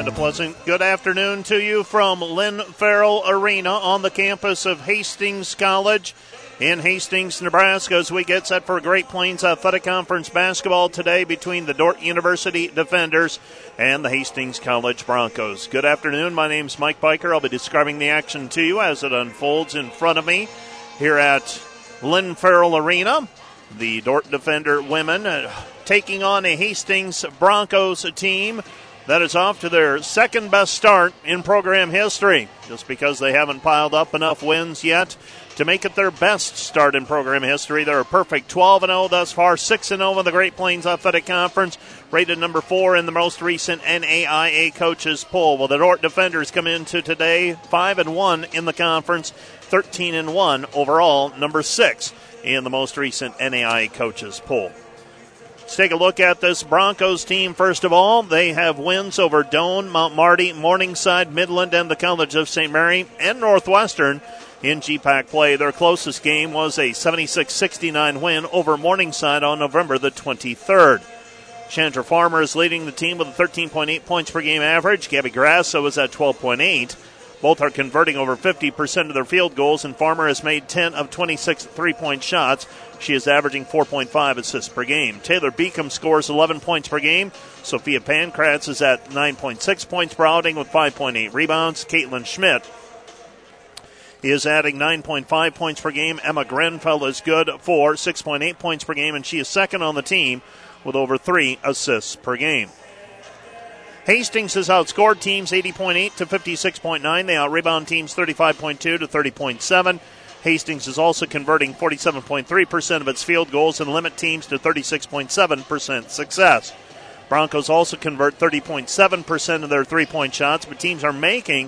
And a pleasant good afternoon to you from Lynn Farrell Arena on the campus of Hastings College in Hastings, Nebraska, as we get set for Great Plains Athletic Conference basketball today between the Dordt University Defenders and the Hastings College Broncos. Good afternoon. My name's Mike Biker. I'll be describing the action to you as it unfolds in front of me here at Lynn Farrell Arena. The Dordt Defender women taking on a Hastings Broncos team that is off to their second best start in program history, just because they haven't piled up enough wins yet to make it their best start in program history. They're a perfect 12-0 thus far, 6-0 in the Great Plains Athletic Conference, rated number 4 in the most recent NAIA coaches poll. Well, the Dordt Defenders come into today 5-1 in the conference, 13-1 overall, number 6 in the most recent NAIA coaches poll. Let's take a look at this Broncos team. First of all, they have wins over Doane, Mount Marty, Morningside, Midland, and the College of St. Mary, and Northwestern in GPAC play. Their closest game was a 76-69 win over Morningside on November the 23rd. Chandra Farmer is leading the team with a 13.8 points per game average. Gabby Grasso is at 12.8. Both are converting over 50% of their field goals, and Farmer has made 10 of 26 three-point shots. She is averaging 4.5 assists per game. Taylor Beacom scores 11 points per game. Sophia Pankratz is at 9.6 points per outing with 5.8 rebounds. Caitlin Schmidt is adding 9.5 points per game. Emma Grenfell is good for 6.8 points per game, and she is second on the team with over 3 assists per game. Hastings has outscored teams 80.8 to 56.9. They out-rebound teams 35.2 to 30.7. Hastings is also converting 47.3% of its field goals and limit teams to 36.7% success. Broncos also convert 30.7% of their three-point shots, but teams are making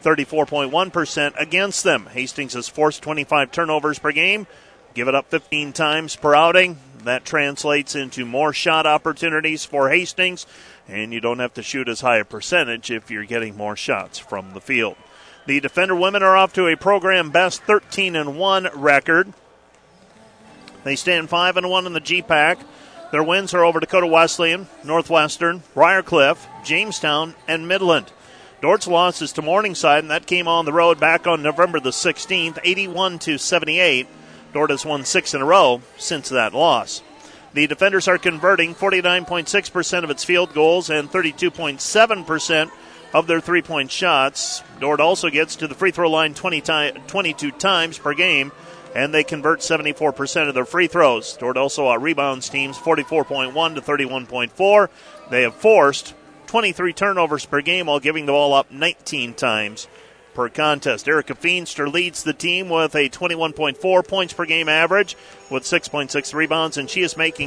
34.1% against them. Hastings has forced 25 turnovers per game, give it up 15 times per outing. That translates into more shot opportunities for Hastings, and you don't have to shoot as high a percentage if you're getting more shots from the field. The Defender women are off to a program best 13-1 record. They stand 5-1 in the GPAC. Their wins are over Dakota Wesleyan, Northwestern, Briarcliff, Jamestown, and Midland. Dordt's loss is to Morningside, and that came on the road back on November the 16th, 81-78. Dordt has won 6 in a row since that loss. The Defenders are converting 49.6% of its field goals and 32.7% of their three-point shots. Dordt also gets to the free throw line 22 times per game, and they convert 74% of their free throws. Dordt also rebounds teams 44.1 to 31.4. They have forced 23 turnovers per game while giving the ball up 19 times per contest. Erica Feenster leads the team with a 21.4 points per game average with 6.6 rebounds, and she is making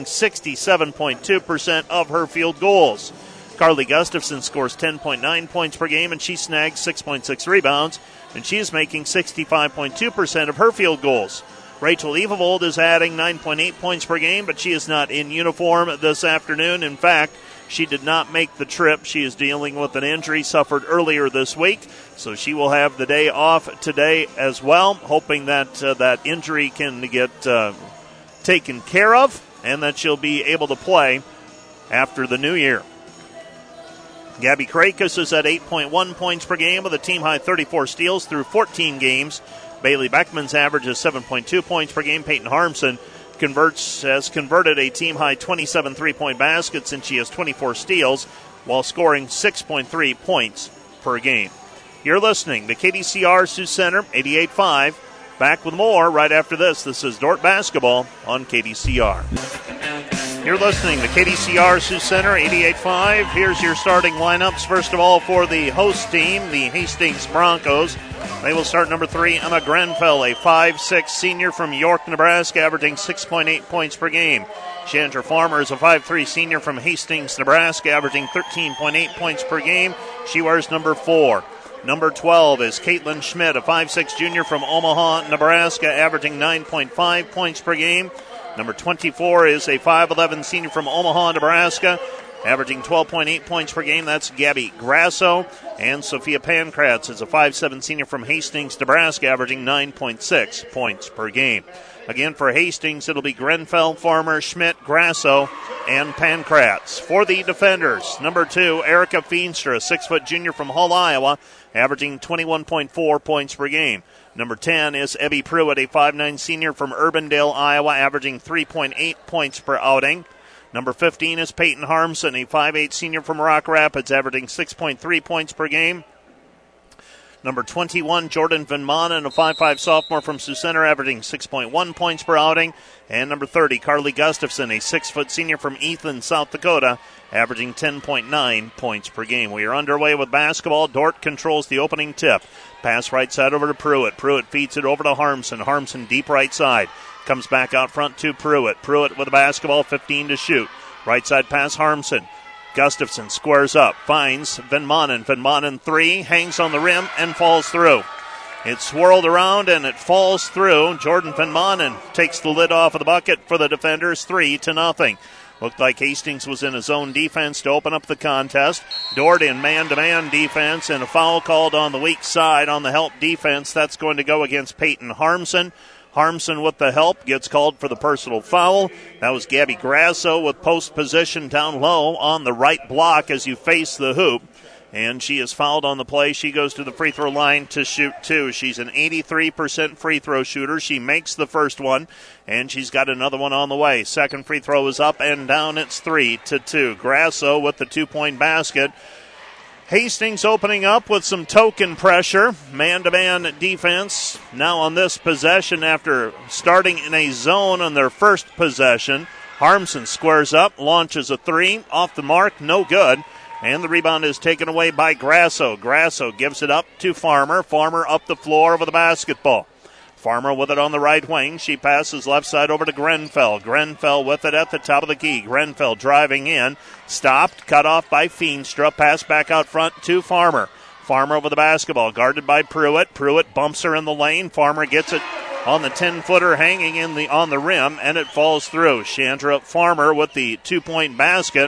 67.2% of her field goals. Carly Gustafson scores 10.9 points per game, and she snags 6.6 rebounds, and she is making 65.2% of her field goals. Rachel Evavold is adding 9.8 points per game, but she is not in uniform this afternoon. In fact, she did not make the trip. She is dealing with an injury suffered earlier this week, so she will have the day off today as well, hoping that that injury can get taken care of and that she'll be able to play after the new year. Gabby Krakis is at 8.1 points per game with a team-high 34 steals through 14 games. Bailey Beckman's average is 7.2 points per game. Peyton Harmson has converted a team-high 27 three-point baskets, and she has 24 steals while scoring 6.3 points per game. You're listening to KDCR Sioux Center 88.5. Back with more right after this. This is Dordt Basketball on KDCR. You're listening to KDCR Sioux Center 88.5. Here's your starting lineups. First of all, for the host team, the Hastings Broncos. They will start number 3, Emma Grenfell, a 5'6" senior from York, Nebraska, averaging 6.8 points per game. Chandra Farmer is a 5'3" senior from Hastings, Nebraska, averaging 13.8 points per game. She wears number 4. Number 12 is Caitlin Schmidt, a 5'6" junior from Omaha, Nebraska, averaging 9.5 points per game. Number 24 is a 5'11" senior from Omaha, Nebraska, averaging 12.8 points per game. That's Gabby Grasso. And Sophia Pankratz is a 5'7" senior from Hastings, Nebraska, averaging 9.6 points per game. Again, for Hastings, it'll be Grenfell, Farmer, Schmidt, Grasso, and Pancratz. For the defenders, number 2, Erica Feenstra, a 6-foot junior from Hull, Iowa, averaging 21.4 points per game. Number 10 is Ebby Pruitt, a 5'9 senior from Urbandale, Iowa, averaging 3.8 points per outing. Number 15 is Peyton Harmson, a 5'8 senior from Rock Rapids, averaging 6.3 points per game. Number 21, Jordan Van Manen, a 5'5 sophomore from Sioux Center, averaging 6.1 points per outing. And number 30, Carly Gustafson, a 6-foot senior from Ethan, South Dakota, averaging 10.9 points per game. We are underway with basketball. Dordt controls the opening tip. Pass right side over to Pruitt. Pruitt feeds it over to Harmson. Harmson deep right side. Comes back out front to Pruitt. Pruitt with the basketball, 15 to shoot. Right side pass, Harmson. Gustafson squares up, finds Van Manen. Van Manen 3, hangs on the rim and falls through. It's swirled around and it falls through. Jordan Van Manen takes the lid off of the bucket for the defenders, 3-0. Looked like Hastings was in his own defense to open up the contest. Dordt in man-to-man defense and a foul called on the weak side on the help defense. That's going to go against Peyton Harmson. Harmson with the help gets called for the personal foul. That was Gabby Grasso with post position down low on the right block as you face the hoop. And she is fouled on the play. She goes to the free throw line to shoot 2. She's an 83% free throw shooter. She makes the first one, and she's got another one on the way. Second free throw is up and down. It's 3-2. Grasso with the 2-point basket. Hastings opening up with some token pressure. Man-to-man defense now on this possession after starting in a zone on their first possession. Harmson squares up, launches a 3. Off the mark, no good. And the rebound is taken away by Grasso. Grasso gives it up to Farmer. Farmer up the floor with the basketball. Farmer with it on the right wing. She passes left side over to Grenfell. Grenfell with it at the top of the key. Grenfell driving in. Stopped. Cut off by Feenstra. Pass back out front to Farmer. Farmer with the basketball. Guarded by Pruitt. Pruitt bumps her in the lane. Farmer gets it on the 10-footer hanging on the rim, and it falls through. Chandra Farmer with the 2-point basket.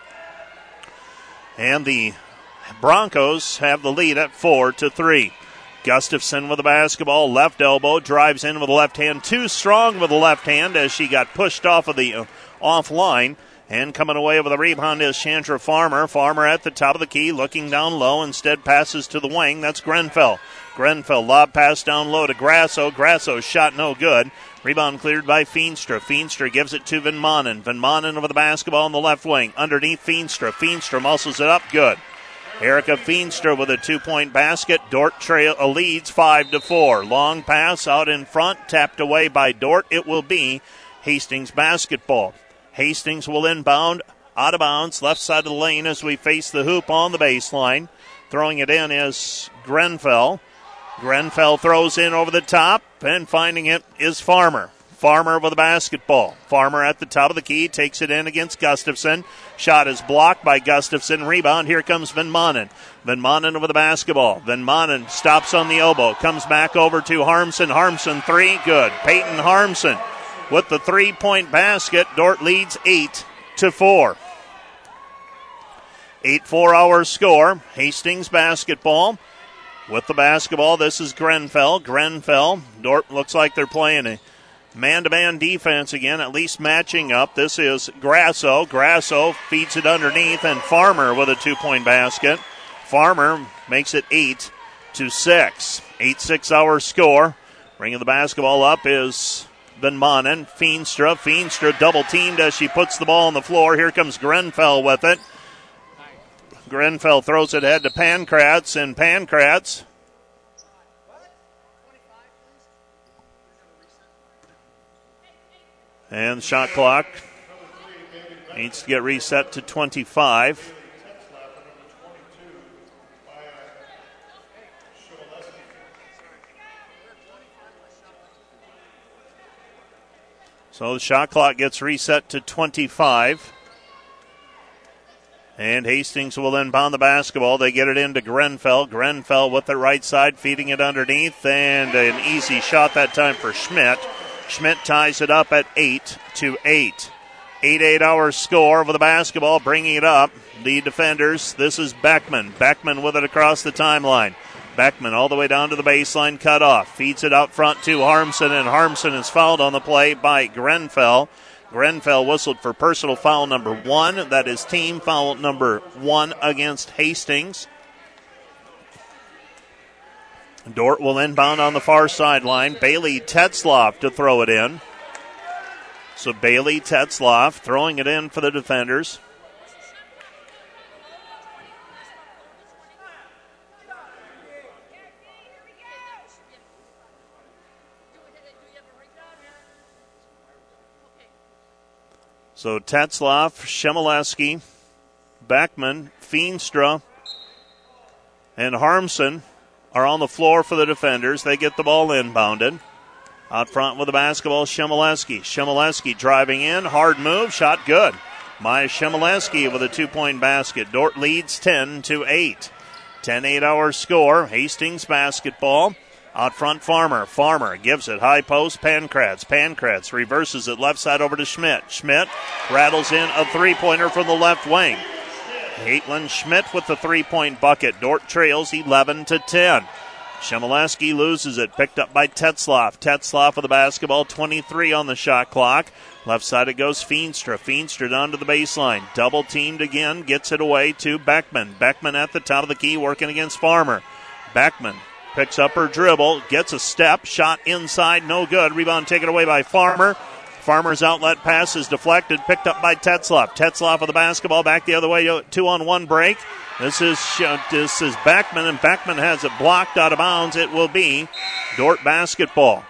And the Broncos have the lead at 4-3. Gustafson with the basketball, left elbow, drives in with the left hand, too strong with the left hand as she got pushed off of the offline. And coming away with a rebound is Chandra Farmer. Farmer at the top of the key, looking down low, instead passes to the wing. That's Grenfell. Grenfell, lob pass down low to Grasso. Grasso shot no good. Rebound cleared by Feenstra. Feenstra gives it to Van Manen. Van Manen over the basketball on the left wing. Underneath Feenstra. Feenstra muscles it up. Good. Erica Feenstra with a 2-point basket. Dordt leads 5-4. Long pass out in front. Tapped away by Dordt. It will be Hastings basketball. Hastings will inbound. Out of bounds. Left side of the lane as we face the hoop on the baseline. Throwing it in is Grenfell. Grenfell throws in over the top, and finding it is Farmer. Farmer with the basketball. Farmer at the top of the key, takes it in against Gustafson. Shot is blocked by Gustafson. Rebound, here comes Van Manen. Van Manen over the basketball. Van Manen stops on the elbow, comes back over to Harmson. Harmson 3, good. Peyton Harmson with the 3-point basket. Dordt leads 8-4. 8-4 our score. Hastings basketball. With the basketball, this is Grenfell. Grenfell, Dordt looks like they're playing a man-to-man defense again, at least matching up. This is Grasso. Grasso feeds it underneath, and Farmer with a 2-point basket. Farmer makes it 8-6. 8-6 our score. Bringing the basketball up is Van Manen. Feenstra. Feenstra double-teamed as she puts the ball on the floor. Here comes Grenfell with it. Grenfell throws it ahead to Pancratz, and Pancratz and shot clock needs to get reset to 25. So the shot clock gets reset to 25. And Hastings will inbound the basketball. They get it into Grenfell. Grenfell with the right side, feeding it underneath. And an easy shot that time for Schmidt. Schmidt ties it up at 8-8. 8-8 our score over the basketball, bringing it up. The defenders, this is Beckman. Beckman with it across the timeline. Beckman all the way down to the baseline, cut off. Feeds it out front to Harmson, and Harmson is fouled on the play by Grenfell. Grenfell whistled for personal foul number 1. That is team foul number 1 against Hastings. Dort will inbound on the far sideline. Bailey Tetzloff to throw it in. So Bailey Tetzloff throwing it in for the defenders. So Tetzloff, Shemileski, Beckman, Feenstra, and Harmson are on the floor for the defenders. They get the ball inbounded. Out front with the basketball, Shemileski. Shemileski driving in, hard move, shot good. Maya Shemileski with a 2-point basket. Dort leads 10-8. 10-8 our score. Hastings basketball. Out front, Farmer. Farmer gives it high post, Pankratz. Pankratz reverses it left side over to Schmidt. Schmidt rattles in a three-pointer from the left wing. Caitlin Schmidt with the 3-point bucket. Dort trails 11-10. Shemileski loses it. Picked up by Tetzloff. Tetzloff with the basketball. 23 on the shot clock. Left side it goes Feenstra. Feenstra down to the baseline. Double teamed again. Gets it away to Beckman. Beckman at the top of the key working against Farmer. Beckman picks up her dribble. Gets a step. Shot inside. No good. Rebound taken away by Farmer. Farmer's outlet pass is deflected. Picked up by Tetzloff. Tetzloff with the basketball. Back the other way. 2-on-1 break. This is Beckman, and Beckman has it blocked out of bounds. It will be Dort basketball.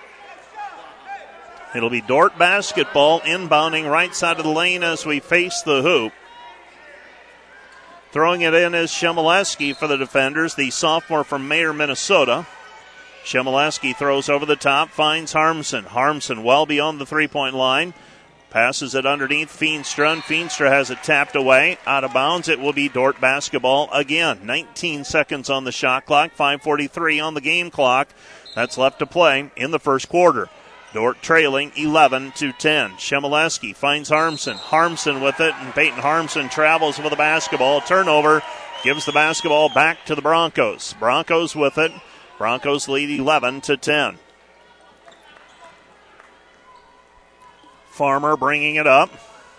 It'll be Dort basketball inbounding right side of the lane as we face the hoop. Throwing it in is Shemileski for the defenders, the sophomore from Mayer, Minnesota. Shemileski throws over the top, finds Harmson. Harmson well beyond the three-point line. Passes it underneath Feenstra, and Feenstra has it tapped away. Out of bounds, it will be Dort basketball again. 19 seconds on the shot clock, 5:43 on the game clock. That's left to play in the first quarter. Dort trailing 11-10. Shemileski finds Harmson. Harmson with it, and Peyton Harmson travels with the basketball. Turnover gives the basketball back to the Broncos. Broncos with it. Broncos lead 11-10. Farmer bringing it up.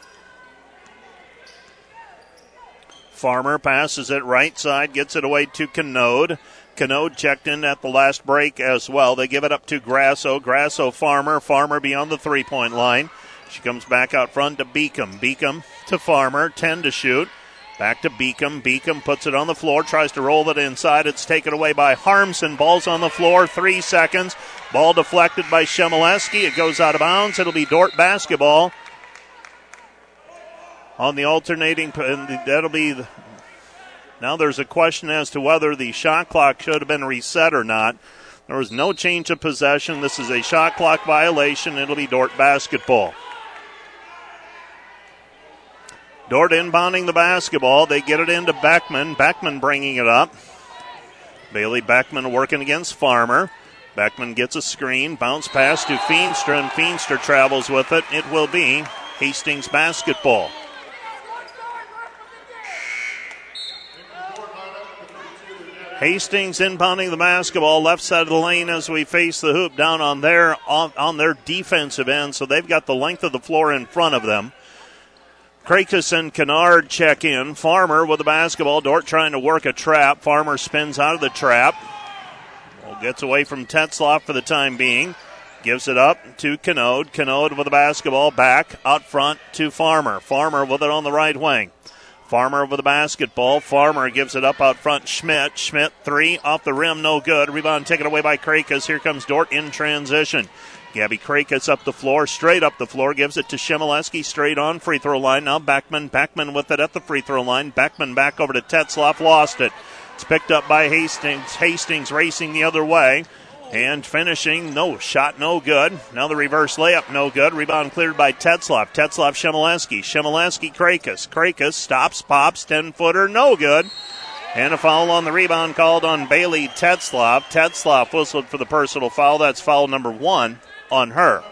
Farmer passes it right side, gets it away to Canode. Canode checked in at the last break as well. They give it up to Grasso. Grasso, Farmer. Farmer beyond the three-point line. She comes back out front to Beacom. Beacom to Farmer. 10 to shoot. Back to Beacom. Beacom puts it on the floor, tries to roll it inside. It's taken away by Harmson. Ball's on the floor, 3 seconds. Ball deflected by Shemileski. It goes out of bounds. It'll be Dort basketball. On the alternating, that'll be... Now there's a question as to whether the shot clock should have been reset or not. There was no change of possession. This is a shot clock violation. It'll be Dort basketball. Dort inbounding the basketball. They get it into Beckman. Beckman bringing it up. Bailey Beckman working against Farmer. Beckman gets a screen. Bounce pass to Feenstra, and Feenstra travels with it. It will be Hastings basketball. Hastings inbounding the basketball left side of the lane as we face the hoop down on their defensive end, so they've got the length of the floor in front of them. Krakis and Kennard check in. Farmer with the basketball. Dort trying to work a trap. Farmer spins out of the trap. Well, gets away from Tetzloff for the time being. Gives it up to Canode. Canode with the basketball back out front to Farmer. Farmer with it on the right wing. Farmer with the basketball. Farmer gives it up out front. Schmidt. Schmidt 3 off the rim. No good. Rebound taken away by Krakis. Here comes Dort in transition. Gabby Krakis up the floor, straight up the floor, gives it to Shemileski, straight on free throw line. Now Beckman with it at the free throw line. Beckman back over to Tetzloff, lost it. It's picked up by Hastings. Hastings racing the other way. And finishing, no shot, no good. Now the reverse layup, no good. Rebound cleared by Tetzloff. Tetzloff, Shemileski. Shemileski, Krakis. Krakis stops, pops, 10-footer, no good. And a foul on the rebound called on Bailey Tetzloff. Tetzloff whistled for the personal foul. That's foul number 1 on her.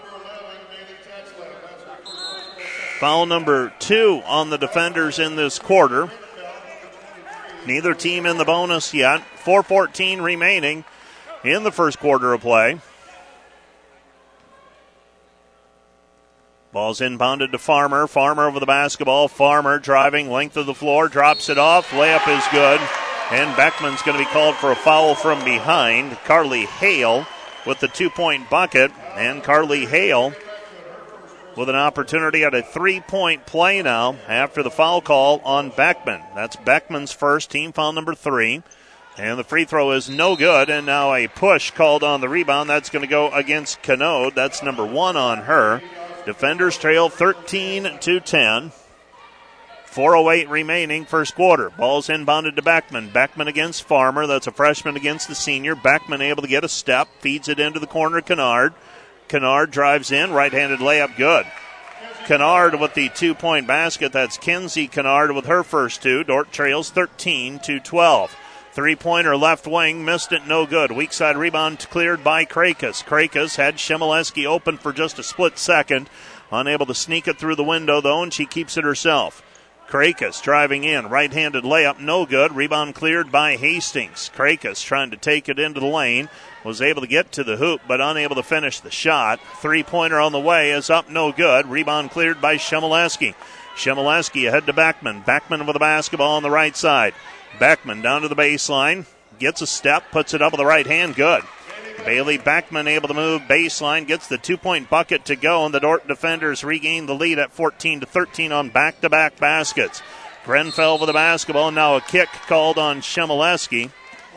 Foul number 2 on the defenders in this quarter. Neither team in the bonus yet. 4:14 remaining in the first quarter of play. Ball's inbounded to Farmer. Farmer over the basketball. Farmer driving, length of the floor, drops it off. Layup is good. And Beckman's going to be called for a foul from behind. Carly Hale with the 2-point bucket. And Carly Hale with an opportunity at a 3-point play now after the foul call on Beckman. That's Beckman's first, team foul number 3. And the free throw is no good. And now a push called on the rebound. That's going to go against Canode. That's number 1 on her. Defenders trail 13-10. 4:08 remaining, first quarter. Ball's inbounded to Beckman. Beckman against Farmer. That's a freshman against the senior. Beckman able to get a step. Feeds it into the corner. Kennard. Kennard drives in. Right-handed layup good. Kennard with the 2-point basket. That's Kinsey Kennard with her first 2. Dordt trails 13-12. 3-pointer left wing. Missed it. No good. Weak side rebound cleared by Krakus. Krakus had Shemileski open for just a split second. Unable to sneak it through the window, though, and she keeps it herself. Krakus driving in. Right-handed layup. No good. Rebound cleared by Hastings. Krakus trying to take it into the lane. Was able to get to the hoop, but unable to finish the shot. 3-pointer on the way is up. No good. Rebound cleared by Shemileski. Shemileski ahead to Beckman. Beckman with the basketball on the right side. Beckman down to the baseline. Gets a step. Puts it up with the right hand. Good. Bailey Beckman able to move baseline. Gets the 2-point bucket to go. And the Dordt defenders regain the lead at 14-13 on back-to-back baskets. Grenfell with the basketball. Now a kick called on Shemileski.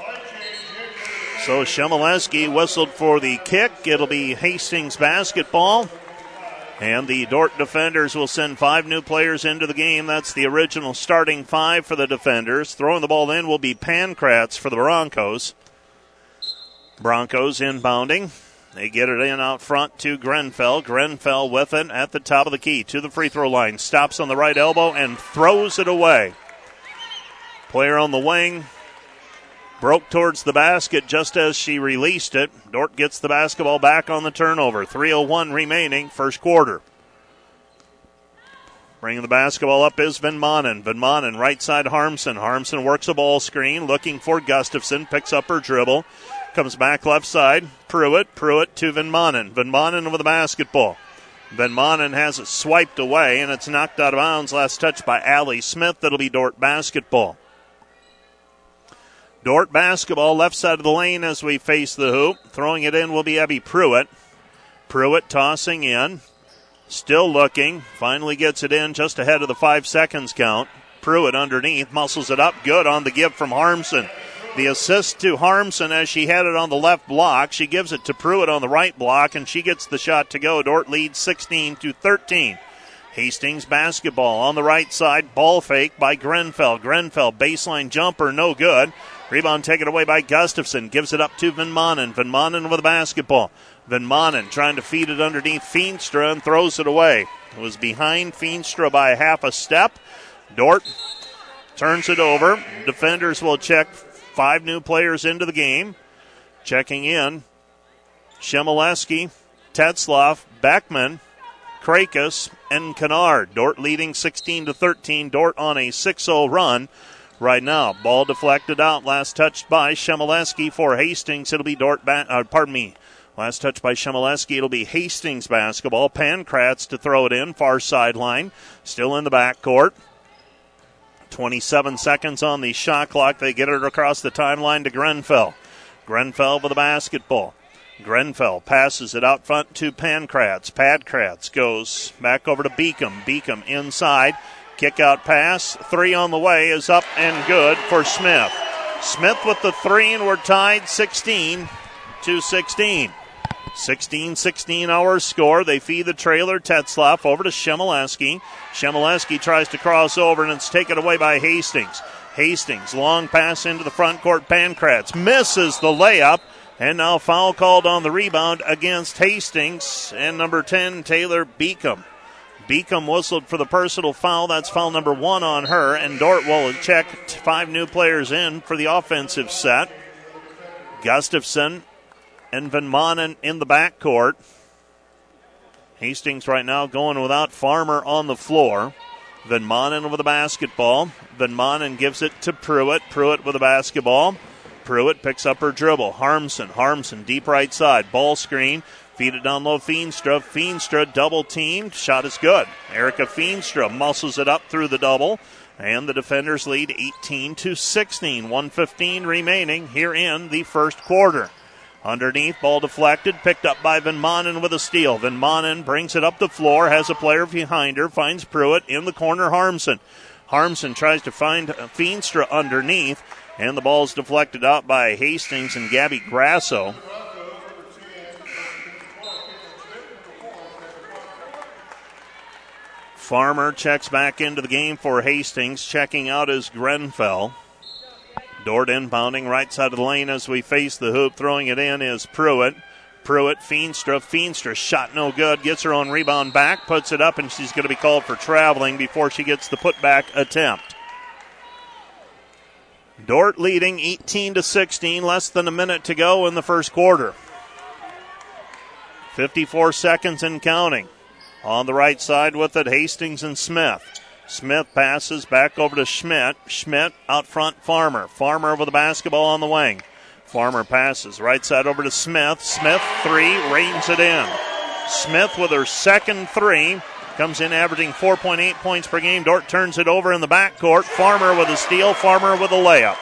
So Shemileski whistled for the kick. It'll be Hastings basketball. And the Dordt defenders will send 5 new players into the game. That's the original starting 5 for the defenders. Throwing the ball in will be Pankratz for the Broncos. Broncos inbounding. They get it in out front to Grenfell. Grenfell with it at the top of the key to the free throw line. Stops on the right elbow and throws it away. Player on the wing broke towards the basket just as she released it. Dordt gets the basketball back on the turnover. 3:01 remaining, first quarter. Bringing the basketball up is Van Manen. Van Manen, right side Harmson. Harmson works a ball screen, looking for Gustafson. Picks up her dribble. Comes back left side. Pruitt. Pruitt to Van Manen. Van Manen with the basketball. Van Manen has it swiped away, and it's knocked out of bounds. Last touch by Allie Smith. That'll be Dordt basketball. Dordt basketball, left side of the lane as we face the hoop. Throwing it in will be Abby Pruitt. Pruitt tossing in. Still looking. Finally gets it in just ahead of the 5 seconds count. Pruitt underneath. Muscles it up. Good on the give from Harmson. The assist to Harmson as she had it on the left block. She gives it to Pruitt on the right block, and she gets the shot to go. Dordt leads 16-13. Hastings basketball on the right side. Ball fake by Grenfell. Grenfell baseline jumper, no good. Rebound taken away by Gustafson. Gives it up to Van Manen. Van Manen with the basketball. Van Manen trying to feed it underneath Feenstra and throws it away. It was behind Feenstra by half a step. Dordt turns it over. Defenders will check 5 new players into the game. Checking in, Shemileski, Tetzloff, Beckman, Krakus, and Kennard. Dordt leading 16-13. Dordt on a 6-0 run right now. Ball deflected out. Last touched by Shemileski for Hastings. It'll be Last touch by Shemileski. It'll be Hastings basketball. Pankratz to throw it in. Far sideline. Still in the backcourt. 27 seconds on the shot clock. They get it across the timeline to Grenfell. Grenfell with the basketball. Grenfell passes it out front to Pankratz. Pankratz goes back over to Beacom. Beacom inside. Kick out pass. 3 on the way is up and good for Smith. Smith with the 3, and we're tied 16-16. 16-16 our score. They feed the trailer. Tetzloff over to Shemileski. Shemileski tries to cross over, and it's taken away by Hastings. Hastings, long pass into the front court. Pankratz misses the layup, and now foul called on the rebound against Hastings, and number 10, Taylor Beacom. Beacom whistled for the personal foul. That's foul number 1 on her, and Dordt will check 5 new players in for the offensive set. Gustafson and Van Manen in the backcourt. Hastings right now going without Farmer on the floor. Van Manen with the basketball. Van Manen gives it to Pruitt. Pruitt with the basketball. Pruitt picks up her dribble. Harmson deep right side. Ball screen. Feed it down low. Feenstra double teamed. Shot is good. Erica Feenstra muscles it up through the double. And the defenders lead 18-16. 1:15 remaining here in the first quarter. Underneath, ball deflected, picked up by Van Manen with a steal. Van Manen brings it up the floor, has a player behind her, finds Pruitt in the corner, Harmson. Harmson tries to find Feenstra underneath, and the ball is deflected out by Hastings and Gabby Grasso. Farmer checks back into the game for Hastings. Checking out is Grenfell. Dort inbounding right side of the lane as we face the hoop. Throwing it in is Pruitt. Feenstra shot no good. Gets her own rebound back. Puts it up, and she's going to be called for traveling before she gets the putback attempt. Dort leading 18-16. Less than a minute to go in the first quarter. 54 seconds and counting. On the right side with it, Hastings and Smith. Smith passes back over to Schmidt. Schmidt out front, Farmer. Farmer with the basketball on the wing. Farmer passes right side over to Smith. Smith, three, reins it in. Smith with her second three. Comes in averaging 4.8 points per game. Dort turns it over in the backcourt. Farmer with a steal. Farmer with a layup.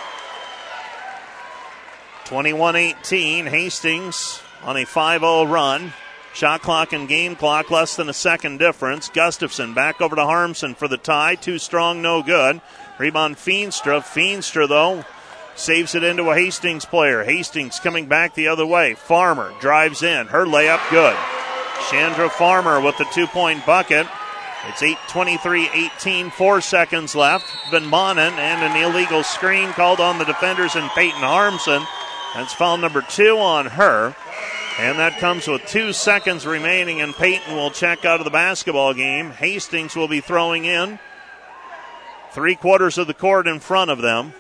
21-18. Hastings on a 5-0 run. Shot clock and game clock less than a second difference. Gustafson back over to Harmson for the tie. Too strong, no good. Rebound Feenstra. Feenstra, though, saves it into a Hastings player. Hastings coming back the other way. Farmer drives in. Her layup good. Chandra Farmer with the 2-point bucket. It's 8:23-18. 4 seconds left. Van Manen and an illegal screen called on the defenders and Peyton Harmson. That's foul number 2 on her. And that comes with 2 seconds remaining, and Peyton will check out of the basketball game. Hastings will be throwing in 3/4 of the court in front of them.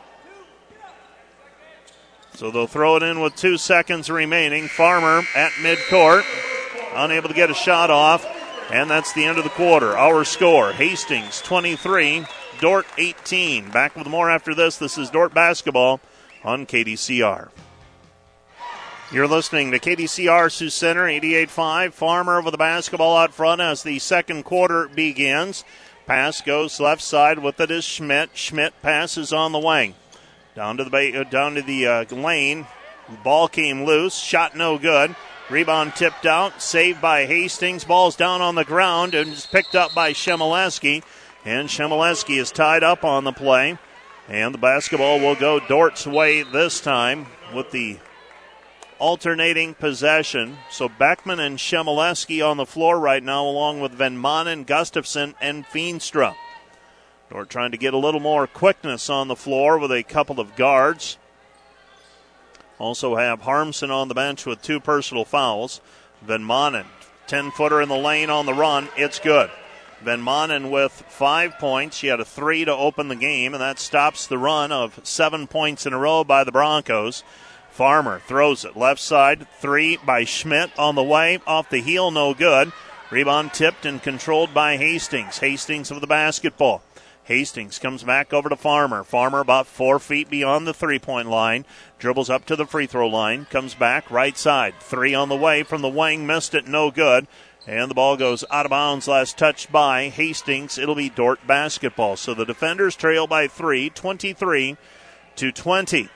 So they'll throw it in with 2 seconds remaining. Farmer at midcourt, unable to get a shot off, and that's the end of the quarter. Our score, Hastings 23, Dort 18. Back with more after this. This is Dort basketball on KDCR. You're listening to KDCR Sioux Center, 88.5. Farmer with the basketball out front as the second quarter begins. Pass goes left side with it is Schmidt. Schmidt passes on the wing. Down to the lane. Ball came loose. Shot no good. Rebound tipped out. Saved by Hastings. Ball's down on the ground and is picked up by Shemileski. And Shemileski is tied up on the play. And the basketball will go Dort's way this time with the alternating possession. So Beckman and Shemileski on the floor right now, along with Van Manen, Gustafson, and Feenstra. Dort trying to get a little more quickness on the floor with a couple of guards. Also have Harmson on the bench with 2 personal fouls. Van Manen, 10-footer in the lane on the run. It's good. Van Manen with 5 points. She had a 3 to open the game, and that stops the run of 7 points in a row by the Broncos. Farmer throws it left side. 3 by Schmidt on the way. Off the heel, no good. Rebound tipped and controlled by Hastings. Hastings with the basketball. Hastings comes back over to Farmer. Farmer about 4 feet beyond the 3-point line. Dribbles up to the free throw line. Comes back right side. 3 on the way from the wing. Missed it, no good. And the ball goes out of bounds. Last touched by Hastings. It'll be Dort basketball. So the defenders trail by 3, 23-20.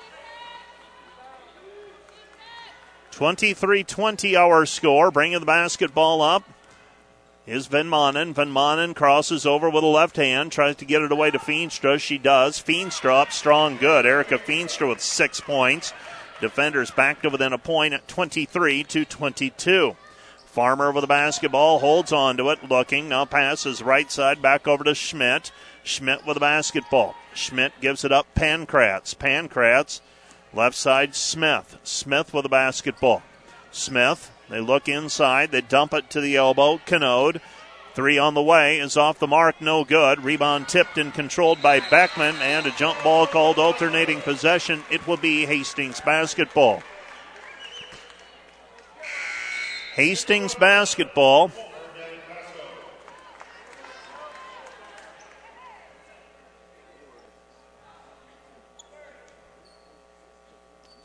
23-20 our score. Bringing the basketball up is Van Manen. Van Manen crosses over with a left hand. Tries to get it away to Feenstra. She does. Feenstra up strong good. Erica Feenstra with 6 points. Defenders back to within a point at 23-22. Farmer with the basketball. Holds on to it. Looking. Now passes right side back over to Schmidt. Schmidt with the basketball. Schmidt gives it up. Pankratz. Left side, Smith. Smith with the basketball. Smith, they look inside. They dump it to the elbow. Canode. 3 on the way is off the mark. No good. Rebound tipped and controlled by Beckman. And a jump ball called alternating possession. It will be Hastings basketball. Hastings basketball.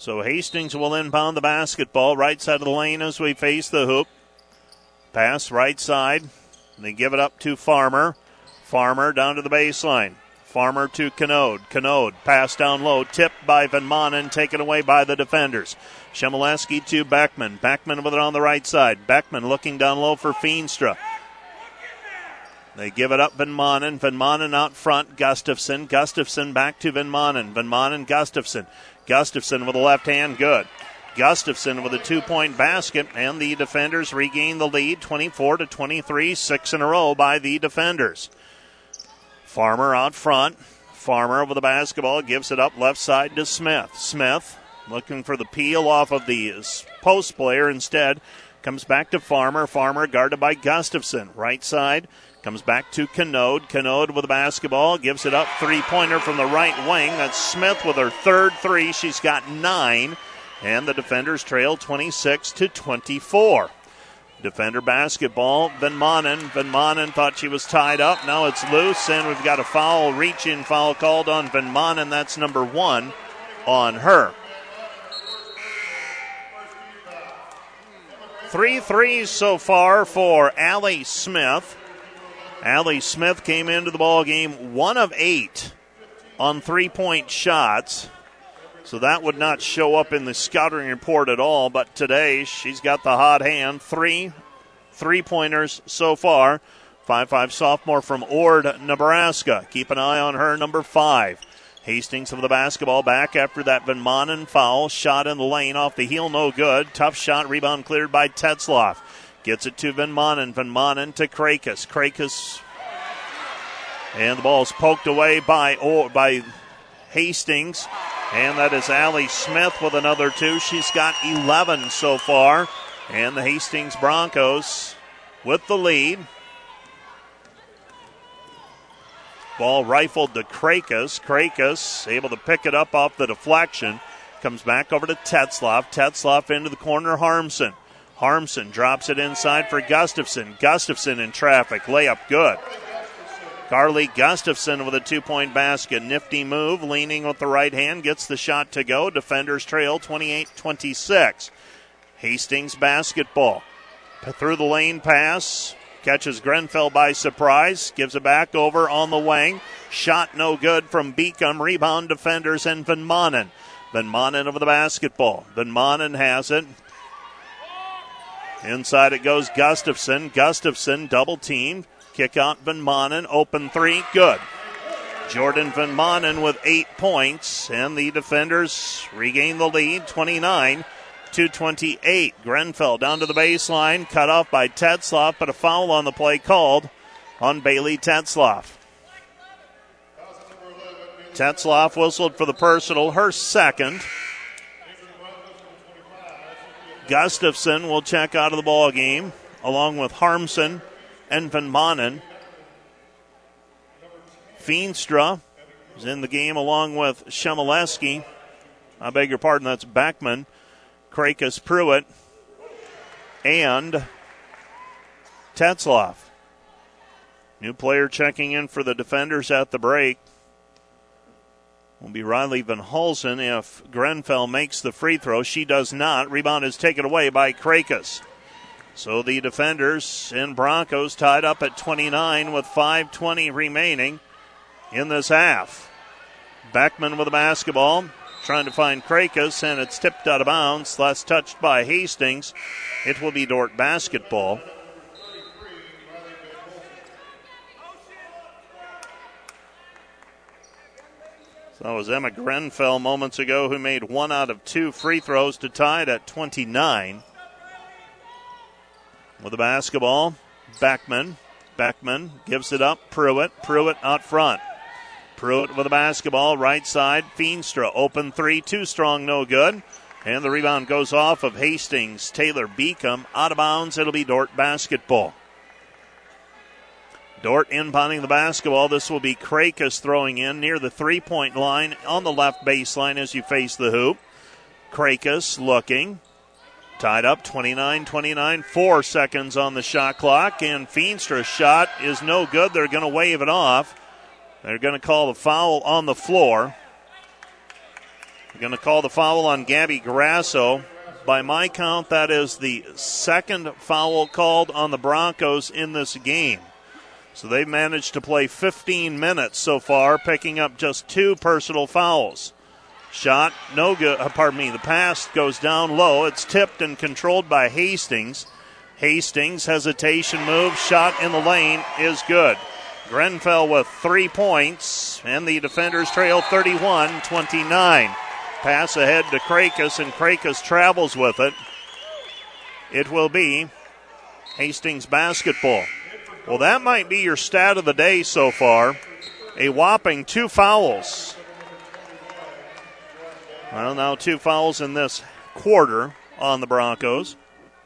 So Hastings will inbound the basketball right side of the lane as we face the hoop. Pass right side. They give it up to Farmer. Farmer down to the baseline. Farmer to Canode. Canode pass down low. Tipped by Van Manen. Taken away by the defenders. Shemileski to Beckman. Beckman with it on the right side. Beckman looking down low for Feenstra. They give it up Van Manen. Van Manen out front. Gustafson. Gustafson back to Van Manen. Van Manen, Gustafson. Gustafson with a left hand. Good. Gustafson with a 2-point basket, and the defenders regain the lead 24-23, 6 in a row by the defenders. Farmer out front. Farmer with the basketball gives it up left side to Smith. Smith looking for the peel off of the post player instead. Comes back to Farmer. Farmer guarded by Gustafson. Right side comes back to Canode. Canode with the basketball gives it up. 3-pointer from the right wing. That's Smith with her third three. She's got 9. And the defenders trail 26-24. Defender basketball, Van Manen. Van Manen thought she was tied up. Now it's loose, and we've got a foul, reach-in foul called on Van Manen. That's number 1 on her. 3 threes so far for Allie Smith. Allie Smith came into the ball game 1 of 8 on 3-point shots. So that would not show up in the scouting report at all, but today she's got the hot hand. 3 3-pointers so far. 5'5" sophomore from Ord, Nebraska. Keep an eye on her, number 5. Hastings with the basketball back after that Van Manen foul. Shot in the lane off the heel, no good. Tough shot, rebound cleared by Tetzloff. Gets it to Van Manen. Van Manen to Krakis. Krakis, and the ball's poked away by Hastings. And that is Allie Smith with another 2. She's got 11 so far. And the Hastings Broncos with the lead. Ball rifled to Krakis. Krakis able to pick it up off the deflection. Comes back over to Tetzloff. Tetzloff into the corner, Harmson. Harmson drops it inside for Gustafson. Gustafson in traffic. Layup good. Carly Gustafson with a 2-point basket. Nifty move, leaning with the right hand, gets the shot to go. Defenders trail 28-26. Hastings basketball. Through the lane pass. Catches Grenfell by surprise. Gives it back over on the wing. Shot no good from Beacom. Rebound defenders and Van Manen. Van Manen over the basketball. Van Manen has it. Inside it goes Gustafson. Gustafson double teamed. Kick out Van Manen. Open 3. Good. Jordan Van Manen with 8 points. And the defenders regain the lead 29-28. Grenfell down to the baseline. Cut off by Tetzloff, but a foul on the play called on Bailey Tetzloff. Tetzloff whistled for the personal, her second. Gustafson will check out of the ball game along with Harmson and Van Manen. Feenstra is in the game along with Shemileski. I beg your pardon, that's Beckman, Krakis Pruitt, and Tetzloff. New player checking in for the defenders at the break will be Riley Van Hulsen if Grenfell makes the free throw. She does not. Rebound is taken away by Krakis. So the defenders and Broncos tied up at 29 with 5:20 remaining in this half. Beckman with the basketball, trying to find Krakis, and it's tipped out of bounds. Last touched by Hastings. It will be Dordt basketball. So that was Emma Grenfell moments ago who made 1 out of 2 free throws to tie it at 29. With the basketball, Beckman. Beckman gives it up. Pruitt. Pruitt out front. Pruitt with the basketball, right side. Feenstra, open 3, too strong, no good. And the rebound goes off of Hastings. Taylor Beacom out of bounds. It'll be Dordt basketball. Dordt inbounding the basketball. This will be Krakis throwing in near the 3-point line on the left baseline as you face the hoop. Krakis looking. Tied up 29-29, 4 seconds on the shot clock, and Feenstra's shot is no good. They're going to wave it off. They're going to call the foul on the floor. We're going to call the foul on Gabby Grasso. By my count, that is the second foul called on the Broncos in this game. So they've managed to play 15 minutes so far, picking up just 2 personal fouls. Shot, no good. The pass goes down low. It's tipped and controlled by Hastings. Hastings, hesitation move, shot in the lane is good. Grenfell with 3 points, and the defenders trail 31-29. Pass ahead to Krakus, and Krakus travels with it. It will be Hastings basketball. Well, that might be your stat of the day so far. A whopping 2 fouls. Well, now 2 fouls in this quarter on the Broncos.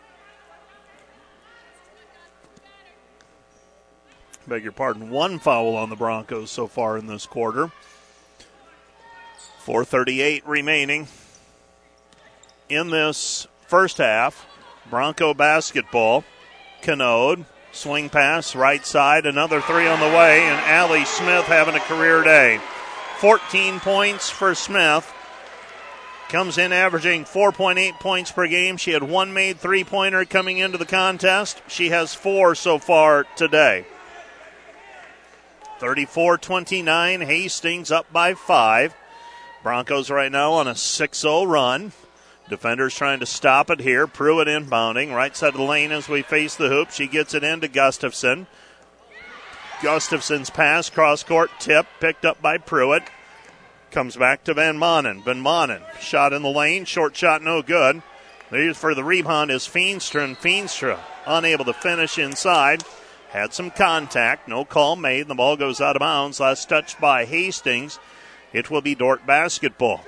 Beg your pardon, 1 foul on the Broncos so far in this quarter. 4:38 remaining in this first half. Bronco basketball. Canode, swing pass, right side, another 3 on the way, and Allie Smith having a career day. 14 points for Smith. Comes in averaging 4.8 points per game. She had 1 made 3-pointer coming into the contest. She has 4 so far today. 34-29, Hastings up by 5. Broncos right now on a 6-0 run. Defenders trying to stop it here. Pruitt inbounding. Right side of the lane as we face the hoop. She gets it into Gustafson. Gustafson's pass, cross-court tip, picked up by Pruitt. Comes back to Van Manen. Van Manen, shot in the lane. Short shot, no good. For the rebound is Feenstra, and Feenstra unable to finish inside. Had some contact. No call made. The ball goes out of bounds. Last touch by Hastings. It will be Dordt basketball.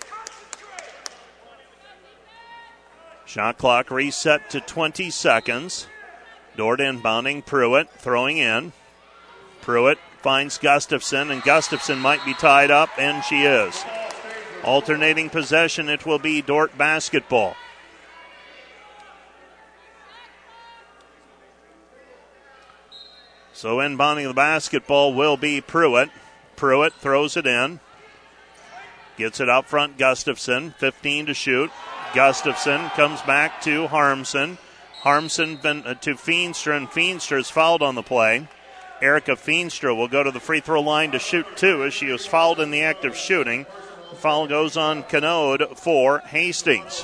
Shot clock reset to 20 seconds. Dordt inbounding. Pruitt throwing in. Pruitt finds Gustafson, and Gustafson might be tied up, and she is. Alternating possession. It will be Dordt basketball. So inbounding the basketball will be Pruitt. Pruitt throws it in. Gets it out front, Gustafson. 15 to shoot. Gustafson comes back to Harmson. Harmson to Feenstra, and Feenstra is fouled on the play. Erica Feenstra will go to the free throw line to shoot 2 as she was fouled in the act of shooting. The foul goes on Canode for Hastings.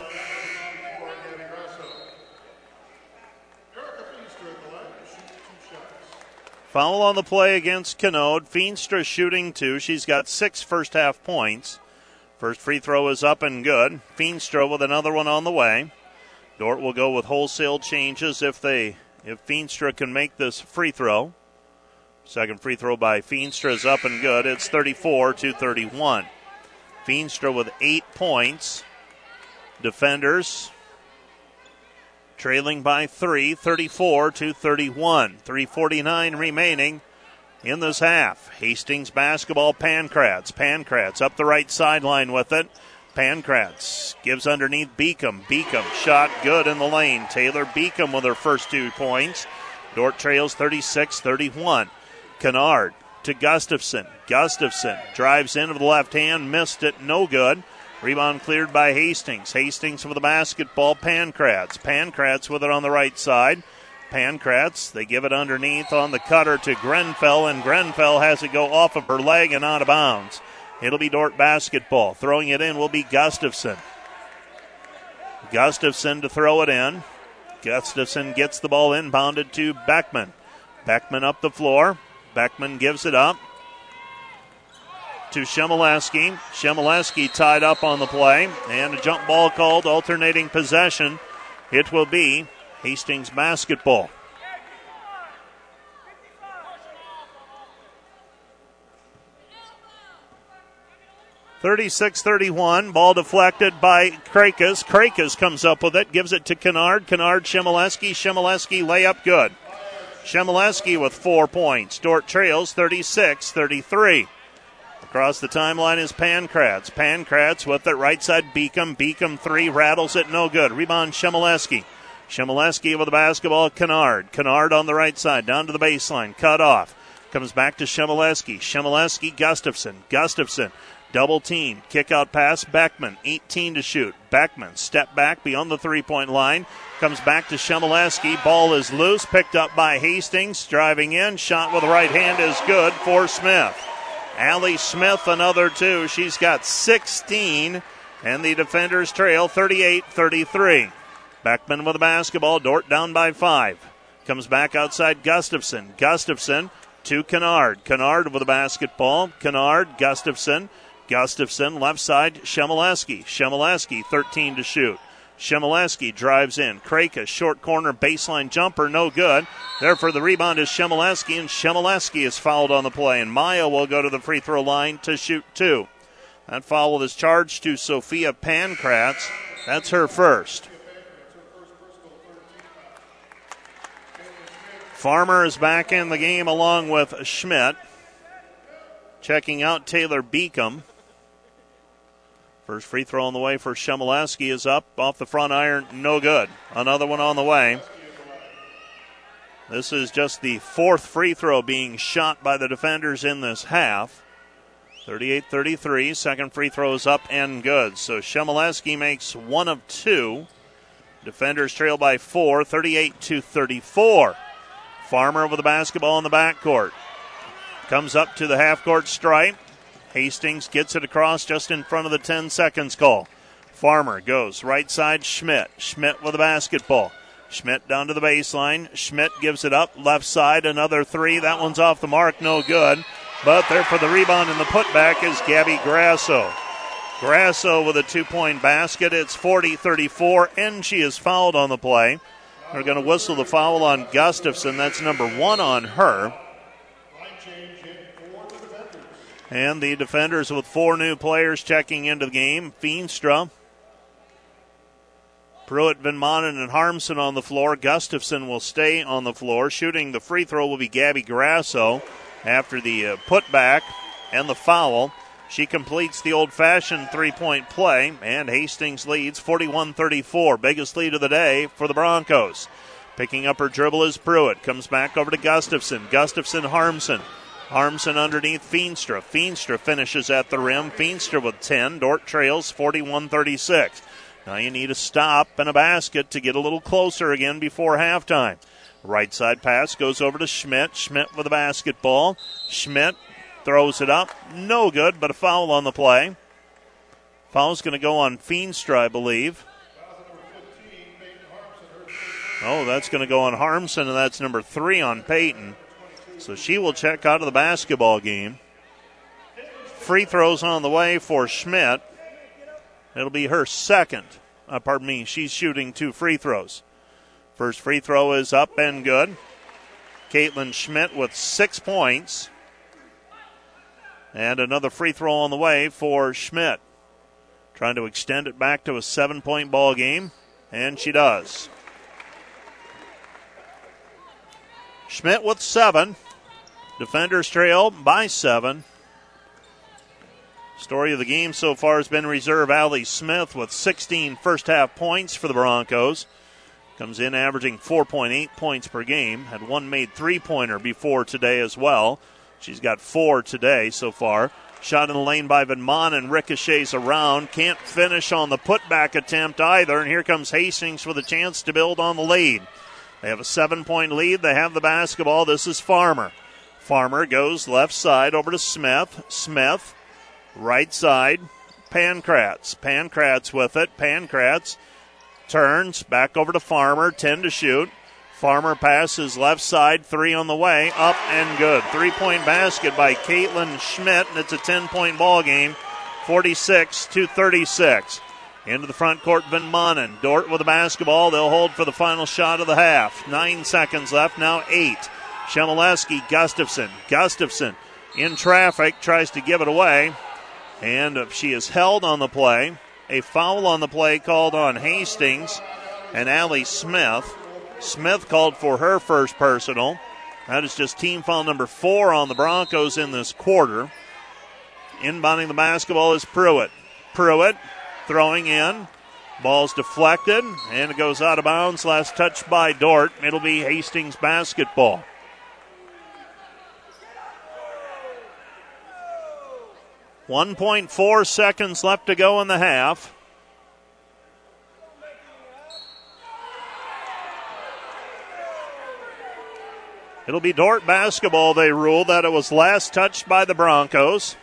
Foul on the play against Canode. Feenstra shooting 2. She's got 6 first half points. First free throw is up and good. Feenstra with another one on the way. Dordt will go with wholesale changes if Feenstra can make this free throw. Second free throw by Feenstra is up and good. It's 34-31. Feenstra with 8 points. Defenders trailing by 3, 34-31. 3:49 remaining in this half. Hastings basketball, Pankratz. Pankratz up the right sideline with it. Pankratz gives underneath Beacom. Beacom shot good in the lane. Taylor Beacom with her first 2 points. Dordt trails 36-31. Kennard to Gustafson. Gustafson drives in with the left hand, missed it, no good. Rebound cleared by Hastings. Hastings with the basketball, Pankratz. Pankratz with it on the right side. Pankratz, they give it underneath on the cutter to Grenfell, and Grenfell has it go off of her leg and out of bounds. It'll be Dordt basketball. Throwing it in will be Gustafson. Gustafson to throw it in. Gustafson gets the ball inbounded to Beckman. Beckman up the floor. Beckman gives it up to Shemileski. Shemileski tied up on the play, and a jump ball called, alternating possession. It will be Hastings basketball. (36-31). Ball deflected by Krakus. Krakus comes up with it, gives it to Kennard. Kennard, Shemileski. Shemileski layup good. Shemileski with 4 points. Dordt trails 36-33. Across the timeline is Pankratz. Pankratz with it right side, Beacom. Beacom 3, rattles it, no good. Rebound, Shemileski. Shemileski with the basketball, Kennard. Kennard on the right side, down to the baseline, cut off. Comes back to Shemileski. Shemileski, Gustafson. Gustafson Double team. Kick out pass. Beckman, 18 to shoot. Beckman, step back beyond the three-point line. Comes back to Shemileski. Ball is loose. Picked up by Hastings. Driving in. Shot with the right hand is good for Smith. Allie Smith, another two. She's got 16. And the defenders trail 38-33. Beckman with the basketball. Dordt down by 5. Comes back outside Gustafson. Gustafson to Kennard. Kennard with the basketball. Kennard, Gustafson. Gustafson, left side, Shemileski. Shemileski, 13 to shoot. Shemileski drives in. Kraka, short corner, baseline jumper, no good. Therefore, the rebound is Shemileski, and Shemileski is fouled on the play. And Maya will go to the free throw line to shoot 2. That foul is charged to Sophia Pankratz. That's her first. Farmer is back in the game along with Schmidt. Checking out Taylor Beacom. First free throw on the way for Shemileski is up off the front iron, no good. Another one on the way. This is just the 4th free throw being shot by the defenders in this half. 38-33, second free throw is up and good. So Shemileski makes 1 of 2. Defenders trail by 4, 38-34. Farmer with the basketball in the backcourt. Comes up to the half-court stripe. Hastings gets it across just in front of the 10 seconds call. Farmer goes right side, Schmidt. Schmidt with the basketball. Schmidt down to the baseline. Schmidt gives it up. Left side, another 3. That one's off the mark, no good. But there for the rebound and the putback is Gabby Grasso. Grasso with a 2-point basket. It's 40-34, and she is fouled on the play. They're going to whistle the foul on Gustafson. That's number 1 on her. And the defenders with 4 new players checking into the game. Feenstra, Pruitt, Van Manen, and Harmson on the floor. Gustafson will stay on the floor. Shooting the free throw will be Gabby Grasso after the putback and the foul. She completes the old-fashioned 3-point play, and Hastings leads 41-34. Biggest lead of the day for the Broncos. Picking up her dribble is Pruitt. Comes back over to Gustafson. Gustafson, Harmson. Harmson underneath Feenstra. Feenstra finishes at the rim. Feenstra with 10. Dordt trails 41-36. Now you need a stop and a basket to get a little closer again before halftime. Right side pass goes over to Schmidt. Schmidt with the basketball. Schmidt throws it up. No good, but a foul on the play. Foul's going to go on Feenstra, I believe. Oh, that's going to go on Harmson, and that's number 3 on Peyton. So she will check out of the basketball game. Free throws on the way for Schmidt. It'll be her second. She's shooting 2 free throws. First free throw is up and good. Caitlin Schmidt with 6 points. And another free throw on the way for Schmidt. Trying to extend it back to a 7-point ball game, and she does. Schmidt with 7. Defenders trail by 7. Story of the game so far has been reserve Allie Smith with 16 first-half points for the Broncos. Comes in averaging 4.8 points per game. Had 1 made three-pointer before today as well. She's got 4 today so far. Shot in the lane by Van Manen, ricochets around. Can't finish on the putback attempt either. And here comes Hastings with a chance to build on the lead. They have a 7-point lead. They have the basketball. This is Farmer. Farmer goes left side over to Smith. Smith, right side, Pankratz. Pankratz with it. Pankratz turns back over to Farmer. 10 to shoot. Farmer passes left side. 3 on the way. Up and good. 3-point basket by Caitlin Schmidt, and it's a 10-point ball game. 46-36. Into the front court, Van Manen. Dordt with the basketball. They'll hold for the final shot of the half. 9 seconds left, now 8. Shemileski, Gustafson. Gustafson in traffic, tries to give it away. And she is held on the play. A foul on the play called on Hastings and Allie Smith. Smith called for her first personal. That is just team foul number 4 on the Broncos in this quarter. Inbounding the basketball is Pruitt. Pruitt throwing in. Ball's deflected, and it goes out of bounds. Last touch by Dordt. It'll be Hastings basketball. 1.4 seconds left to go in the half. It'll be Dordt basketball, they ruled that it was last touched by the Broncos.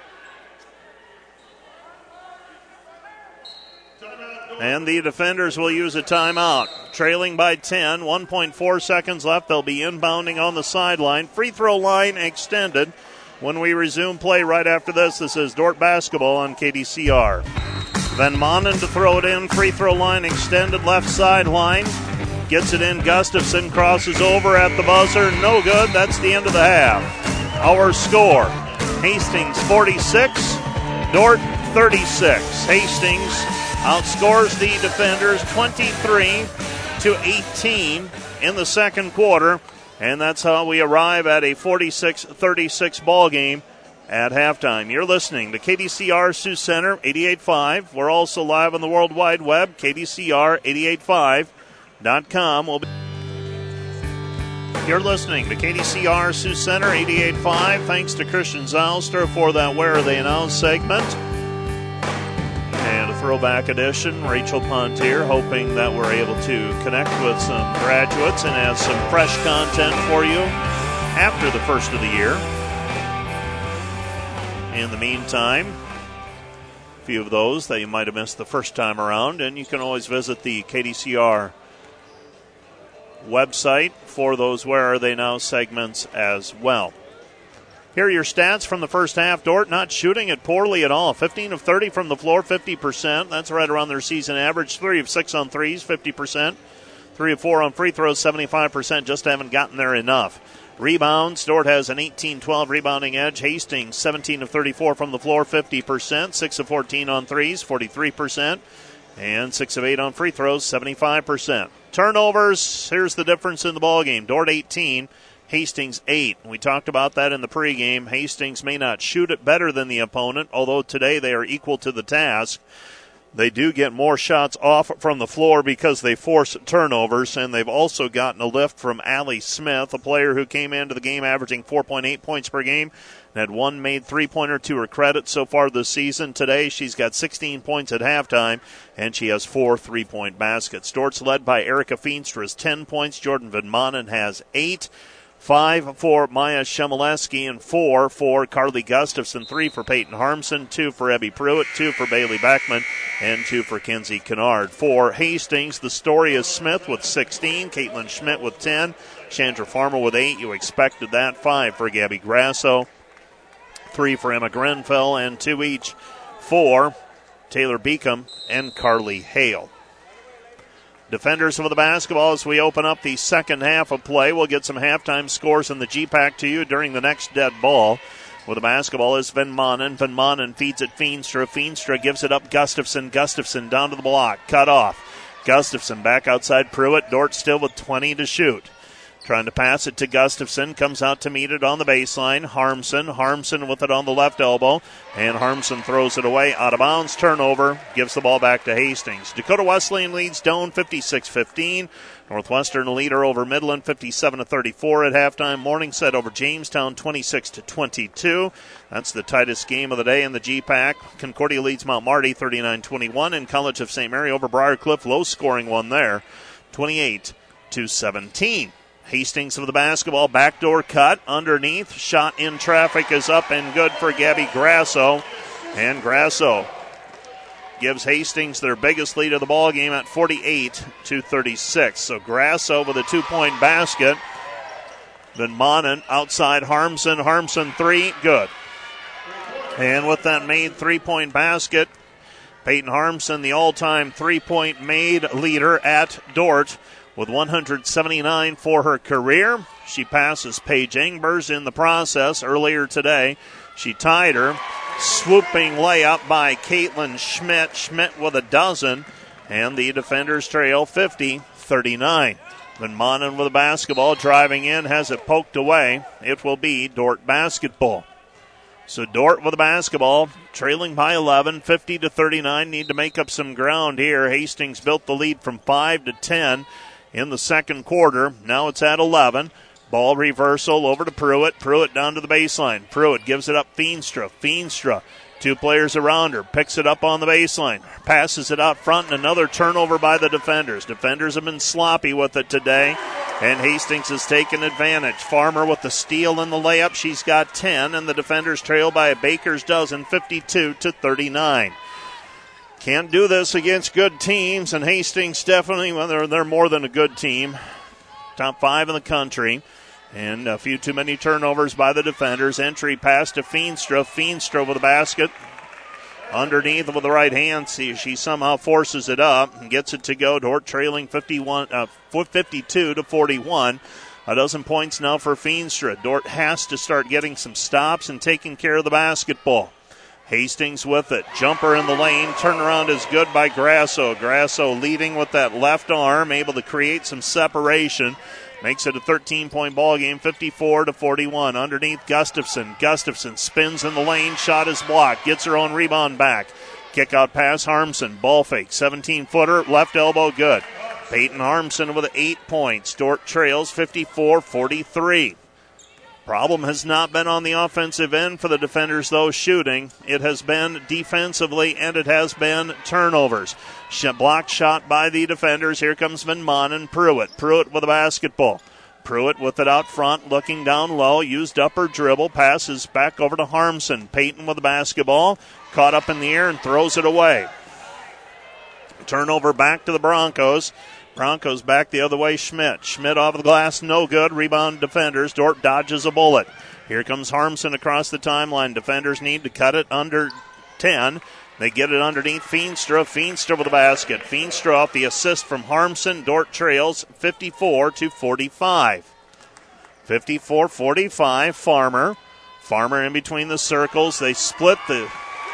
And the defenders will use a timeout. Trailing by 10, 1.4 seconds left. They'll be inbounding on the sideline. Free throw line extended. When we resume play right after this is Dordt basketball on KDCR. Van Manen to throw it in. Free throw line extended left sideline. Gets it in. Gustafson crosses over at the buzzer. No good. That's the end of the half. Our score, Hastings 46, Dordt 36. Hastings outscores the defenders 23-18 in the second quarter. And that's how we arrive at a 46-36 ball game at halftime. You're listening to KDCR Sioux Center 88.5. We're also live on the World Wide Web, KDCR885.com. You're listening to KDCR Sioux Center 88.5. Thanks to Christian Zylster for that Where Are They Now segment. And a throwback edition, Rachel Pontier, hoping that we're able to connect with some graduates and have some fresh content for you after the first of the year. In the meantime, a few of those that you might have missed the first time around, and you can always visit the KDCR website for those Where Are They Now segments as well. Here are your stats from the first half. Dordt not shooting it poorly at all. 15 of 30 from the floor, 50%. That's right around their season average. 3 of 6 on threes, 50%. 3 of 4 on free throws, 75%. Just haven't gotten there enough. Rebounds, Dordt has an 18-12 rebounding edge. Hastings, 17 of 34 from the floor, 50%. 6 of 14 on threes, 43%. And 6 of 8 on free throws, 75%. Turnovers, here's the difference in the ballgame. Dordt 18, Hastings 8. We talked about that in the pregame. Hastings may not shoot it better than the opponent, although today they are equal to the task. They do get more shots off from the floor because they force turnovers, and they've also gotten a lift from Allie Smith, a player who came into the game averaging 4.8 points per game and had one made three-pointer to her credit so far this season. Today she's got 16 points at halftime, and she has 4 three-point baskets. Dordt's led by Erica Feenstra's 10 points. Jordan Van Manen has 8. 5 for Maya Shemileski and 4 for Carly Gustafson, 3 for Peyton Harmson, 2 for Ebby Pruitt, 2 for Bailey Beckman, and 2 for Kinsey Kennard. For Hastings, the story is Smith with 16, Caitlin Schmidt with 10, Chandra Farmer with 8. You expected that. 5 for Gabby Grasso, 3 for Emma Grenfell, and 2 each for Taylor Beacom and Carly Hale. Defenders of the basketball as we open up the second half of play. We'll get some halftime scores in the GPAC to you during the next dead ball. With the basketball is Van Manen. Van Manen feeds it Feenstra. Feenstra gives it up Gustafson. Gustafson down to the block. Cut off. Gustafson back outside Pruitt. Dordt still with 20 to shoot. Trying to pass it to Gustafson. Comes out to meet it on the baseline. Harmson with it on the left elbow. And Harmson throws it away. Out of bounds. Turnover. Gives the ball back to Hastings. Dakota Wesleyan leads Doane 56-15. Northwestern a leader over Midland 57-34 at halftime. Morningside over Jamestown 26-22. That's the tightest game of the day in the GPAC. Concordia leads Mount Marty 39-21. And College of St. Mary over Briarcliff. Low scoring one there. 28-17. Hastings with the basketball, backdoor cut, underneath, shot in traffic is up and good for Gabby Grasso. And Grasso gives Hastings their biggest lead of the ball game at 48-36. So Grasso with a 2-point basket. Van Manen outside Harmson. Harmson 3, good. And with that made 3-point basket, Peyton Harmson, the all-time 3-point made leader at Dordt, with 179 for her career. She passes Paige Engbers in the process earlier today. She tied her. Swooping layup by Caitlin Schmidt. Schmidt with a dozen. And the defenders trail 50-39. Van Manen with the basketball, driving in, has it poked away. It will be Dordt basketball. So Dordt with the basketball, trailing by 11, 50-39. Need to make up some ground here. Hastings built the lead from 5 to 10. In the second quarter. Now it's at 11. Ball reversal over to Pruitt. Pruitt down to the baseline. Pruitt gives it up Feenstra. Feenstra Two players around her. Picks it up on the baseline. Passes it out front, and another turnover by the defenders. Defenders have been sloppy with it today, and Hastings has taken advantage. Farmer with the steal and the layup. She's got 10, and the defenders trail by a baker's dozen, 52-39. Can't do this against good teams, and Hastings definitely, well, they're more than a good team. Top 5 in the country. And a few too many turnovers by the defenders. Entry pass to Feenstra. Feenstra with the basket. Underneath with the right hand. See, she somehow forces it up and gets it to go. Dordt trailing 52-41. A dozen points now for Feenstra. Dordt has to start getting some stops and taking care of the basketball. Hastings with it. Jumper in the lane. Turnaround is good by Grasso. Grasso leading with that left arm, able to create some separation. Makes it a 13-point ball game, 54-41. Underneath Gustafson. Gustafson spins in the lane. Shot is blocked. Gets her own rebound back. Kick out pass, Harmson. Ball fake. 17-footer. Left elbow good. Peyton Harmson with 8 points. Dordt trails 54-43. Problem has not been on the offensive end for the defenders, though, shooting. It has been defensively, and it has been turnovers. Blocked shot by the defenders. Here comes Van Manen. Pruitt. Pruitt with the basketball. Pruitt with it out front, looking down low. Used upper dribble. Passes back over to Harmson. Peyton with the basketball. Caught up in the air and throws it away. Turnover back to the Broncos. Broncos back the other way. Schmidt off the glass, no good. Rebound defenders. Dordt dodges a bullet. Here comes Harmson across the timeline. Defenders need to cut it under 10. They get it underneath Feenstra. Feenstra with the basket. Feenstra off the assist from Harmson. Dordt trails 54-45. 54-45. Farmer in between the circles. They split the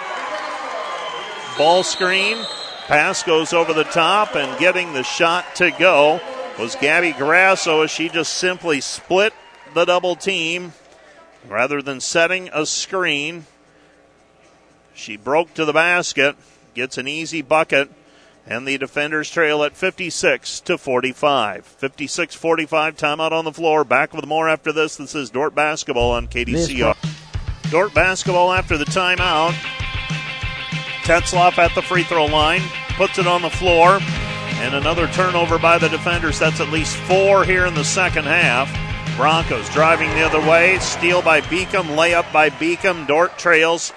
ball screen. Pass goes over the top, and getting the shot to go was Gabby Grasso as she just simply split the double team rather than setting a screen. She broke to the basket, gets an easy bucket, and the defenders trail at 56-45. 56-45, timeout on the floor. Back with more after this. This is Dordt basketball on KDCR. Dordt basketball after the timeout. Tetzloff at the free throw line, puts it on the floor, and another turnover by the defenders. That's at least 4 here in the second half. Broncos driving the other way, steal by Beacom, layup by Beacom. Dordt trails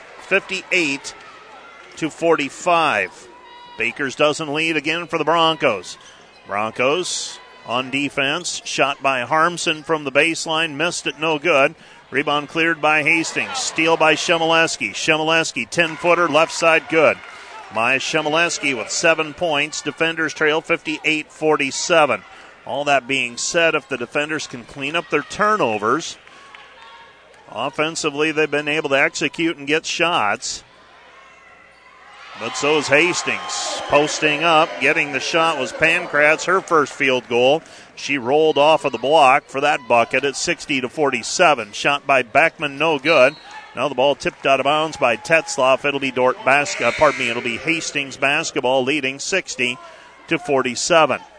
58-45. Bakers doesn't lead again for the Broncos. Broncos on defense, shot by Harmson from the baseline, missed it, no good. Rebound cleared by Hastings. Steal by Shemileski. Shemileski, 10-footer, left side, good. Maya Shemileski with 7 points. Defenders trail 58-47. All that being said, if the defenders can clean up their turnovers, offensively they've been able to execute and get shots. But so is Hastings. Posting up, getting the shot was Pankratz, her first field goal. She rolled off of the block for that bucket at 60-47. Shot by Beckman, no good. Now the ball tipped out of bounds by Tetzloff. It'll be it'll be Hastings basketball leading 60-47.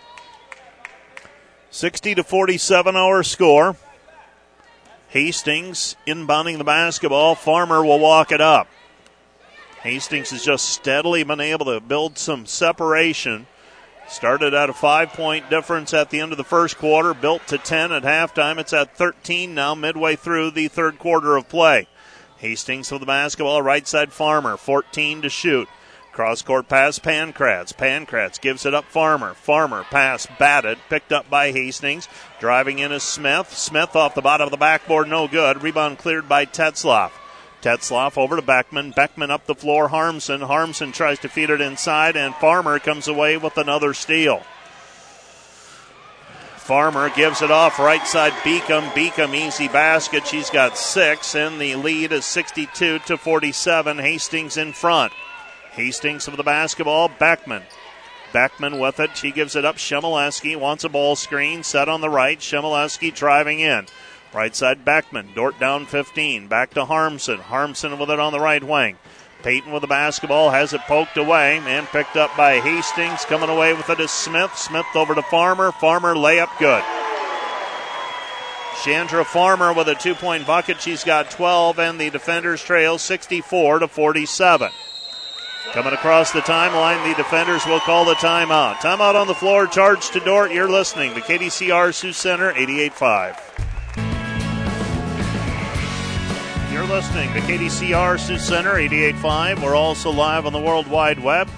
60-47 our score. Hastings inbounding the basketball. Farmer will walk it up. Hastings has just steadily been able to build some separation. Started at a 5-point difference at the end of the first quarter, built to 10 at halftime. It's at 13 now, midway through the third quarter of play. Hastings with the basketball, right side Farmer, 14 to shoot. Cross-court pass, Pankratz. Pankratz gives it up, Farmer. Farmer pass batted, picked up by Hastings. Driving in is Smith. Smith off the bottom of the backboard, no good. Rebound cleared by Tetzloff. Tetzloff over to Beckman. Beckman up the floor, Harmson. Harmson tries to feed it inside, and Farmer comes away with another steal. Farmer gives it off right side Beacom. Beacom easy basket. She's got 6, and the lead is 62-47. Hastings in front. Hastings with the basketball. Beckman. Beckman with it. She gives it up. Shemileski wants a ball screen. Set on the right. Shemileski driving in. Right side Beckman. Dordt down 15. Back to Harmson. Harmson with it on the right wing. Peyton with the basketball. Has it poked away and picked up by Hastings. Coming away with it is Smith. Smith over to Farmer. Farmer layup good. Chandra Farmer with a 2-point bucket. She's got 12, and the defenders trail 64-47. Coming across the timeline, the defenders will call the timeout. Timeout on the floor, charge to Dordt. You're listening to KDCR Sioux Center 88.5. You're listening to KDCR Sioux Center 88.5. We're also live on the World Wide Web,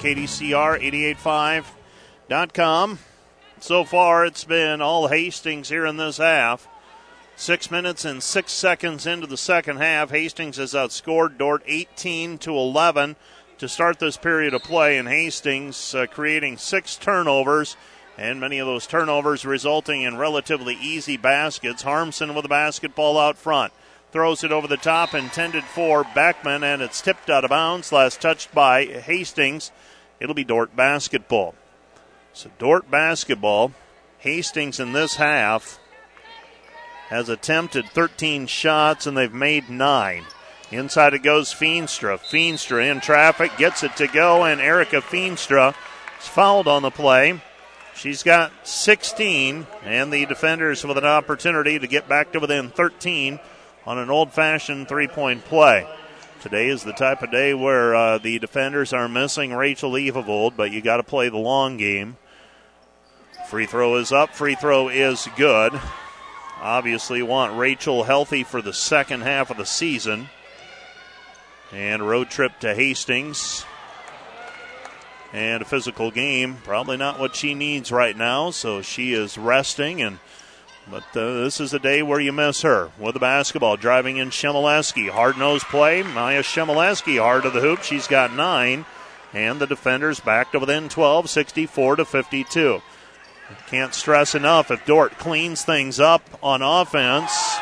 KDCR885.com. So far, it's been all Hastings here in this half. 6 minutes and 6 seconds into the second half. Hastings has outscored Dordt 18-11 to start this period of play, and Hastings creating 6 turnovers, and many of those turnovers resulting in relatively easy baskets. Harmson with the basketball out front. Throws it over the top, intended for Beckman, and it's tipped out of bounds. Last touched by Hastings. It'll be Dordt basketball. So Dordt basketball. Hastings in this half has attempted 13 shots, and they've made 9. Inside it goes Feenstra. Feenstra in traffic, gets it to go, and Erica Feenstra is fouled on the play. She's got 16, and the defenders with an opportunity to get back to within 13 on an old-fashioned three-point play. Today is the type of day where the defenders are missing Rachel Evevold, but you got to play the long game. Free throw is up. Free throw is good. Obviously want Rachel healthy for the second half of the season. And a road trip to Hastings. And a physical game. Probably not what she needs right now, so she is resting. But this is a day where you miss her. With the basketball, driving in Shemileski. Hard-nosed play. Maya Shemileski hard to the hoop. She's got 9. And the defenders back to within 12, 64-52. Can't stress enough, if Dordt cleans things up on offense,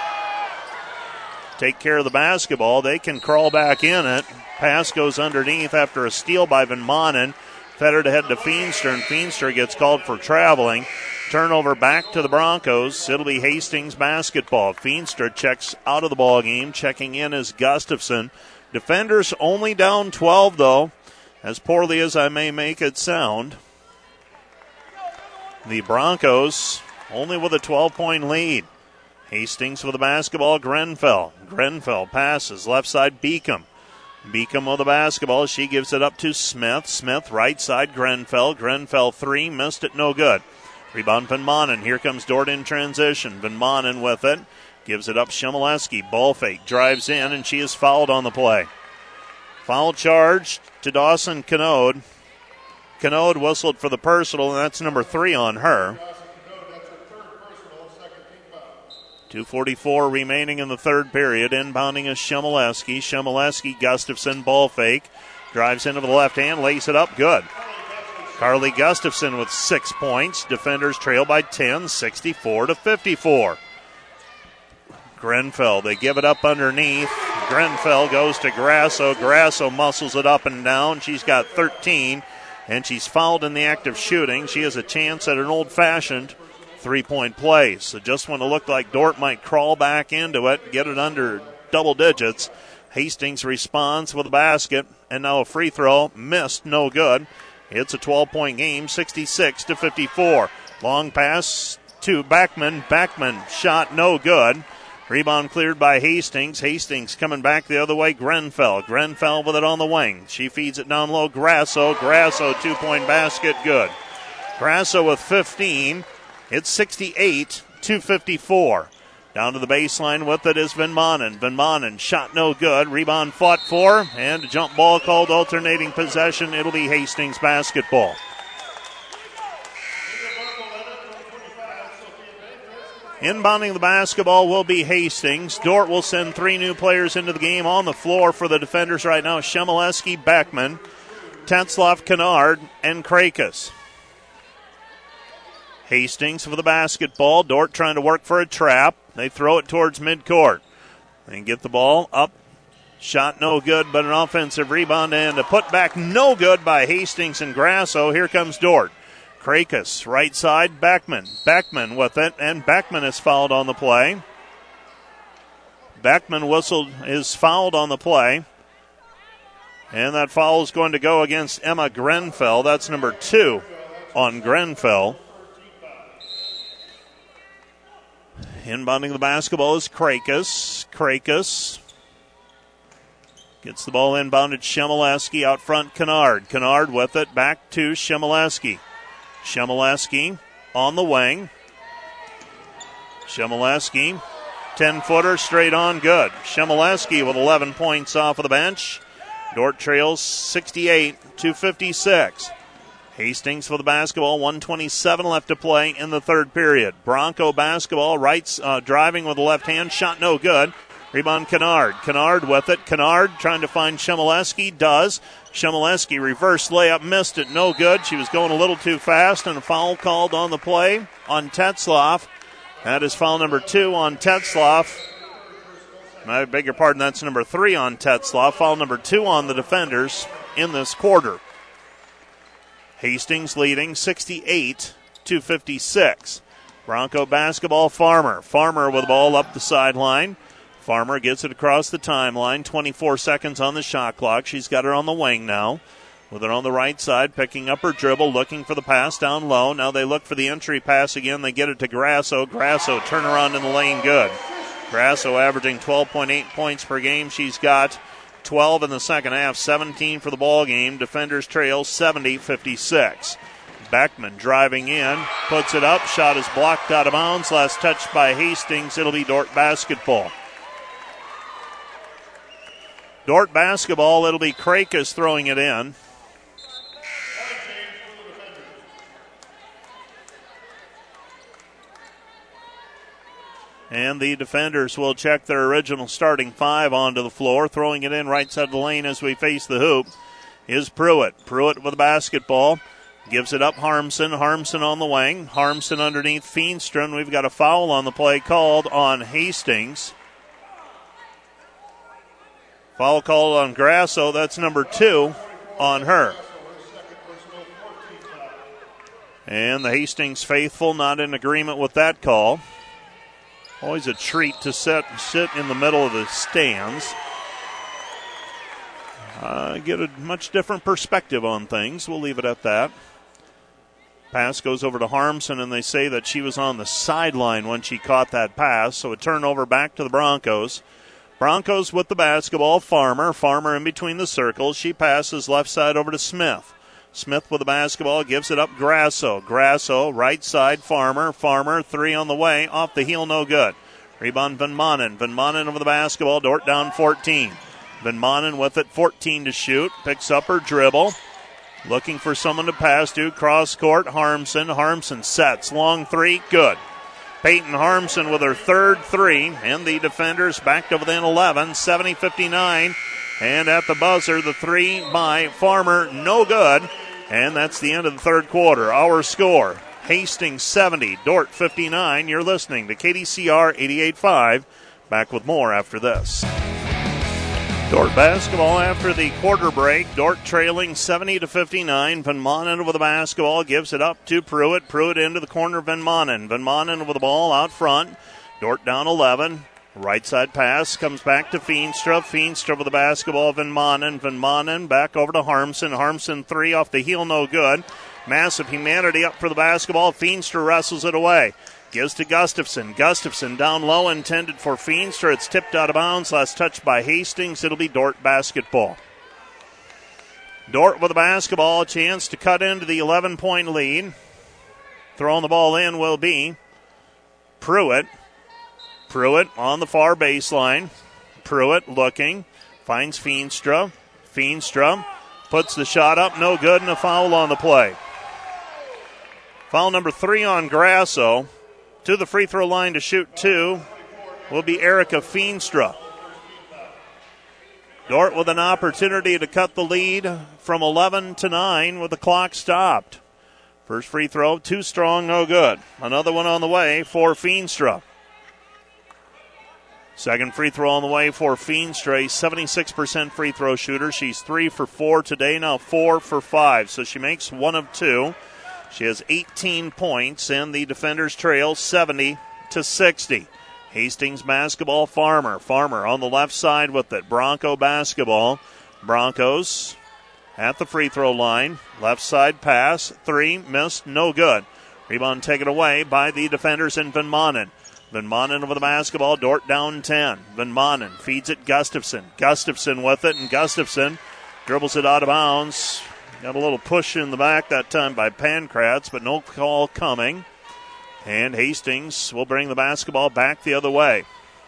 take care of the basketball, they can crawl back in it. Pass goes underneath after a steal by Van Manen. Fed ahead to Feenstra, and Feenstra gets called for traveling. Turnover back to the Broncos. It'll be Hastings basketball. Feenstra checks out of the ball game. Checking in is Gustafson. Defenders only down 12, though, as poorly as I may make it sound. The Broncos only with a 12-point lead. Hastings with the basketball, Grenfell. Grenfell passes, left side Beacom. Beacom with the basketball, she gives it up to Smith. Smith, right side, Grenfell. Grenfell 3, missed it, no good. Rebound Van Manen, here comes Dordt in transition. Van Manen with it, gives it up Shemileski. Ball fake, drives in, and she is fouled on the play. Foul charge to Dawson Canode. Canode whistled for the personal, and that's number 3 on her. 2:44 remaining in the third period. Inbounding is Shemileski. Shemileski, Gustafson, ball fake. Drives into the left hand, lays it up, good. Carly Gustafson with 6 points. Defenders trail by 10, 64-54. Grenfell, they give it up underneath. Grenfell goes to Grasso. Grasso muscles it up and down. She's got 13. And she's fouled in the act of shooting. She has a chance at an old-fashioned three-point play. So just when it looked like Dordt might crawl back into it, get it under double digits, Hastings responds with a basket, and now a free throw. Missed, no good. It's a 12-point game, 66-54. Long pass to Beckman. Beckman shot no good. Rebound cleared by Hastings. Hastings coming back the other way. Grenfell. Grenfell with it on the wing. She feeds it down low. Grasso. Grasso, 2-point basket. Good. Grasso with 15. It's 68-54. Down to the baseline with it is Van Manen. Van Manen shot no good. Rebound fought for. And a jump ball called alternating possession. It'll be Hastings basketball. Inbounding the basketball will be Hastings. Dordt will send 3 new players into the game. On the floor for the defenders right now, Shemileski, Beckman, Tetzloff, Kennard, and Krakus. Hastings for the basketball. Dordt trying to work for a trap. They throw it towards midcourt. They get the ball up. Shot no good, but an offensive rebound and a putback no good by Hastings and Grasso. Here comes Dordt. Krakus, right side, Beckman. Beckman with it, and Beckman is fouled on the play. Beckman is fouled on the play. And that foul is going to go against Emma Grenfell. That's number 2 on Grenfell. Inbounding the basketball is Krakis. Krakis gets the ball inbounded. Shemileski out front. Kennard. Kennard with it. Back to Shemileski. Shemileski on the wing. Shemileski, 10-footer, straight on, good. Shemileski with 11 points off of the bench. Dordt trails 68-56. Hastings for the basketball, 1:27 left to play in the third period. Bronco basketball, driving with the left hand, shot no good. Rebound Kennard. Kennard with it. Kennard trying to find Shemileski, does. Shemileski reverse layup, missed it, no good. She was going a little too fast, and a foul called on the play on Tetzloff. That is foul number 2 on Tetzloff. I beg your pardon, that's number 3 on Tetzloff. Foul number 2 on the defenders in this quarter. Hastings leading 68-56. Bronco basketball, Farmer. Farmer with the ball up the sideline. Farmer gets it across the timeline. 24 seconds on the shot clock. She's got her on the wing now. With it on the right side, picking up her dribble, looking for the pass down low. Now they look for the entry pass again. They get it to Grasso. Grasso, turnaround in the lane, good. Grasso averaging 12.8 points per game. She's got 12 in the second half, 17 for the ball game. Defenders trail 70-56. Beckman driving in, puts it up. Shot is blocked out of bounds. Last touch by Hastings. It'll be Dordt basketball. Dordt basketball, it'll be Krakis throwing it in. And the defenders will check their original starting 5 onto the floor. Throwing it in right side of the lane as we face the hoop is Pruitt. Pruitt with the basketball. Gives it up Harmson. Harmson on the wing. Harmson underneath Feenstra. And we've got a foul on the play called on Hastings. Foul called on Grasso. That's number 2 on her. And the Hastings faithful not in agreement with that call. Always a treat to sit in the middle of the stands. Get a much different perspective on things. We'll leave it at that. Pass goes over to Harmson, and they say that she was on the sideline when she caught that pass. So a turnover back to the Broncos. Broncos with the basketball. Farmer. Farmer in between the circles. She passes left side over to Smith. Smith with the basketball, gives it up Grasso. Grasso, right side, Farmer. Farmer, 3 on the way, off the heel, no good. Rebound Van Manen. Van Manen over the basketball, Dordt down 14. Van Manen with it, 14 to shoot. Picks up her dribble. Looking for someone to pass to. Cross court, Harmson. Harmson sets, long 3, good. Peyton Harmson with her third 3, and the defenders back to within 11, 70-59. And at the buzzer, the 3 by Farmer, no good. And that's the end of the third quarter. Our score, Hastings 70, Dordt 59. You're listening to KDCR 88.5. Back with more after this. Dordt basketball after the quarter break. Dordt trailing 70-59. Van Manen with the basketball, gives it up to Pruitt. Pruitt into the corner, Van Manen. Van Manen with the ball out front. Dordt down 11. Right side pass comes back to Feenstra. Feenstra with the basketball. Van Manen. Van Manen back over to Harmson. Harmson 3 off the heel, no good. Massive humanity up for the basketball. Feenstra wrestles it away. Gives to Gustafson. Gustafson down low, intended for Feenstra. It's tipped out of bounds. Last touch by Hastings. It'll be Dordt basketball. Dordt with the basketball. A chance to cut into the 11-point lead. Throwing the ball in will be Pruitt. Pruitt on the far baseline. Pruitt looking. Finds Feenstra. Feenstra puts the shot up. No good, and a foul on the play. Foul number 3 on Grasso. To the free throw line to shoot 2 will be Erica Feenstra. Dordt with an opportunity to cut the lead from 11-9 with the clock stopped. First free throw, too strong, no good. Another one on the way for Feenstra. Second free throw on the way for Feenstra, 76% free throw shooter. She's 3 for 4 today, now 4 for 5. So she makes 1 of 2. She has 18 points, and the defenders trail 70-60. Hastings basketball, Farmer. Farmer on the left side with it. Bronco basketball. Broncos at the free throw line. Left side pass. 3 missed, no good. Rebound taken away by the defenders in Van Manen. Van Manen with the basketball. Dordt down 10. Van Manen feeds it Gustafson. Gustafson with it, and Gustafson dribbles it out of bounds. Got a little push in the back that time by Pankratz, but no call coming. And Hastings will bring the basketball back the other way.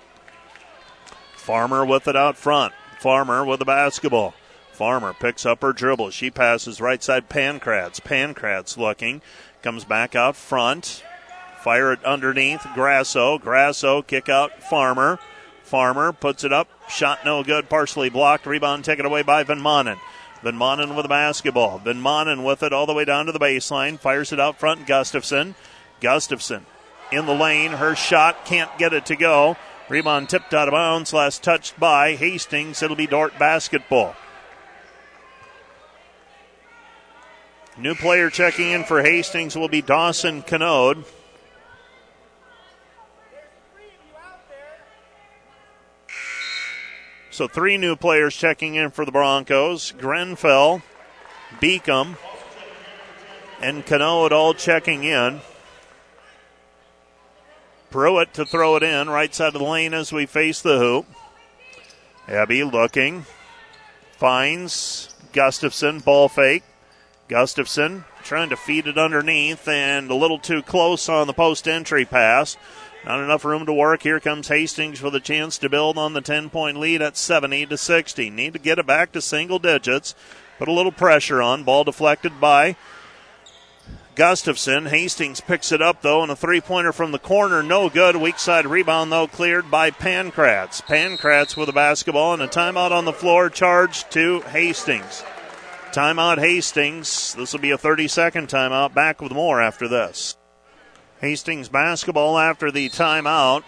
Farmer with it out front. Farmer with the basketball. Farmer picks up her dribble. She passes right side Pankratz. Pankratz looking. Comes back out front. Fire it underneath. Grasso. Grasso kick out Farmer. Farmer puts it up. Shot no good. Partially blocked. Rebound taken away by Van Manen. Van Manen with the basketball. Van Manen with it all the way down to the baseline. Fires it out front. Gustafson. Gustafson in the lane. Her shot can't get it to go. Rebound tipped out of bounds. Last touched by Hastings. It'll be Dordt basketball. New player checking in for Hastings will be Dawson Canode. So 3 new players checking in for the Broncos. Grenfell, Beacom, and Canode all checking in. Pruitt to throw it in, right side of the lane as we face the hoop. Abby looking, finds Gustafson, ball fake. Gustafson trying to feed it underneath and a little too close on the post entry pass. Not enough room to work. Here comes Hastings with a chance to build on the 10-point lead at 70-60. Need to get it back to single digits. Put a little pressure on. Ball deflected by Gustafson. Hastings picks it up, though, and a three-pointer from the corner. No good. Weak side rebound, though, cleared by Pankratz. Pankratz with a basketball and a timeout on the floor charged to Hastings. Timeout Hastings. This will be a 30-second timeout. Back with more after this. Hastings basketball after the timeout.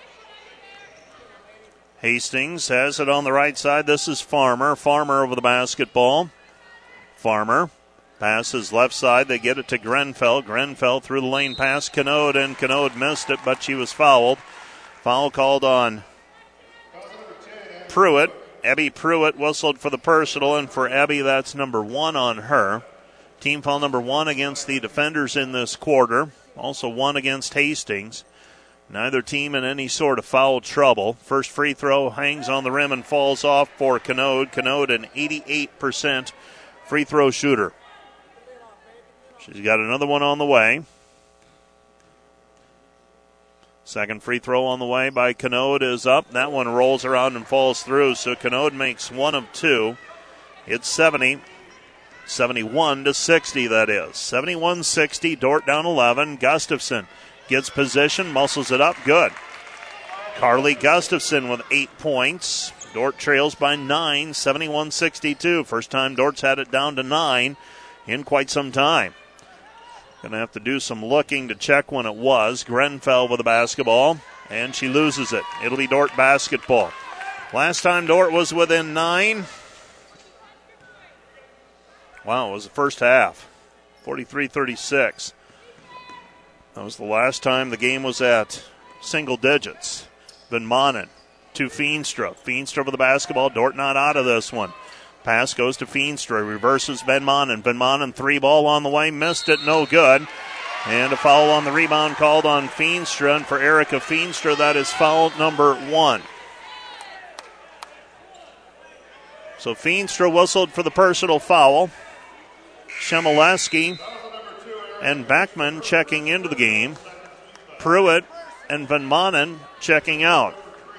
Hastings has it on the right side. This is Farmer. Farmer over the basketball. Farmer passes left side. They get it to Grenfell. Grenfell through the lane past Canode, and Canode missed it, but she was fouled. Foul called on Pruitt. Abby Pruitt whistled for the personal, and for Abby, that's number 1 on her. Team foul number 1 against the defenders in this quarter. Also 1 against Hastings. Neither team in any sort of foul trouble. First free throw hangs on the rim and falls off for Canode. Canode, an 88% free throw shooter. She's got another one on the way. Second free throw on the way by Canode is up. That one rolls around and falls through, so Canode makes 1 of 2. It's 71-60, that is. 71-60, Dordt down 11. Gustafson gets position, muscles it up, good. Carly Gustafson with 8 points. Dordt trails by 9, 71-62. First time Dort's had it down to 9 in quite some time. Going to have to do some looking to check when it was. Grenfell with the basketball, and she loses it. It'll be Dordt basketball. Last time Dordt was within 9. Wow, it was the first half. 43-36. That was the last time the game was at single digits. Van Manen to Feenstra. Feenstra with the basketball. Dordt not out of this one. Pass goes to Feenstra. Reverses Van Manen. Van Manen 3-ball on the way. Missed it. No good. And a foul on the rebound called on Feenstra. And for Erica Feenstra, that is foul number 1. So Feenstra whistled for the personal foul. Shemileski and Backman checking into the game. Pruitt and Van Manen checking out.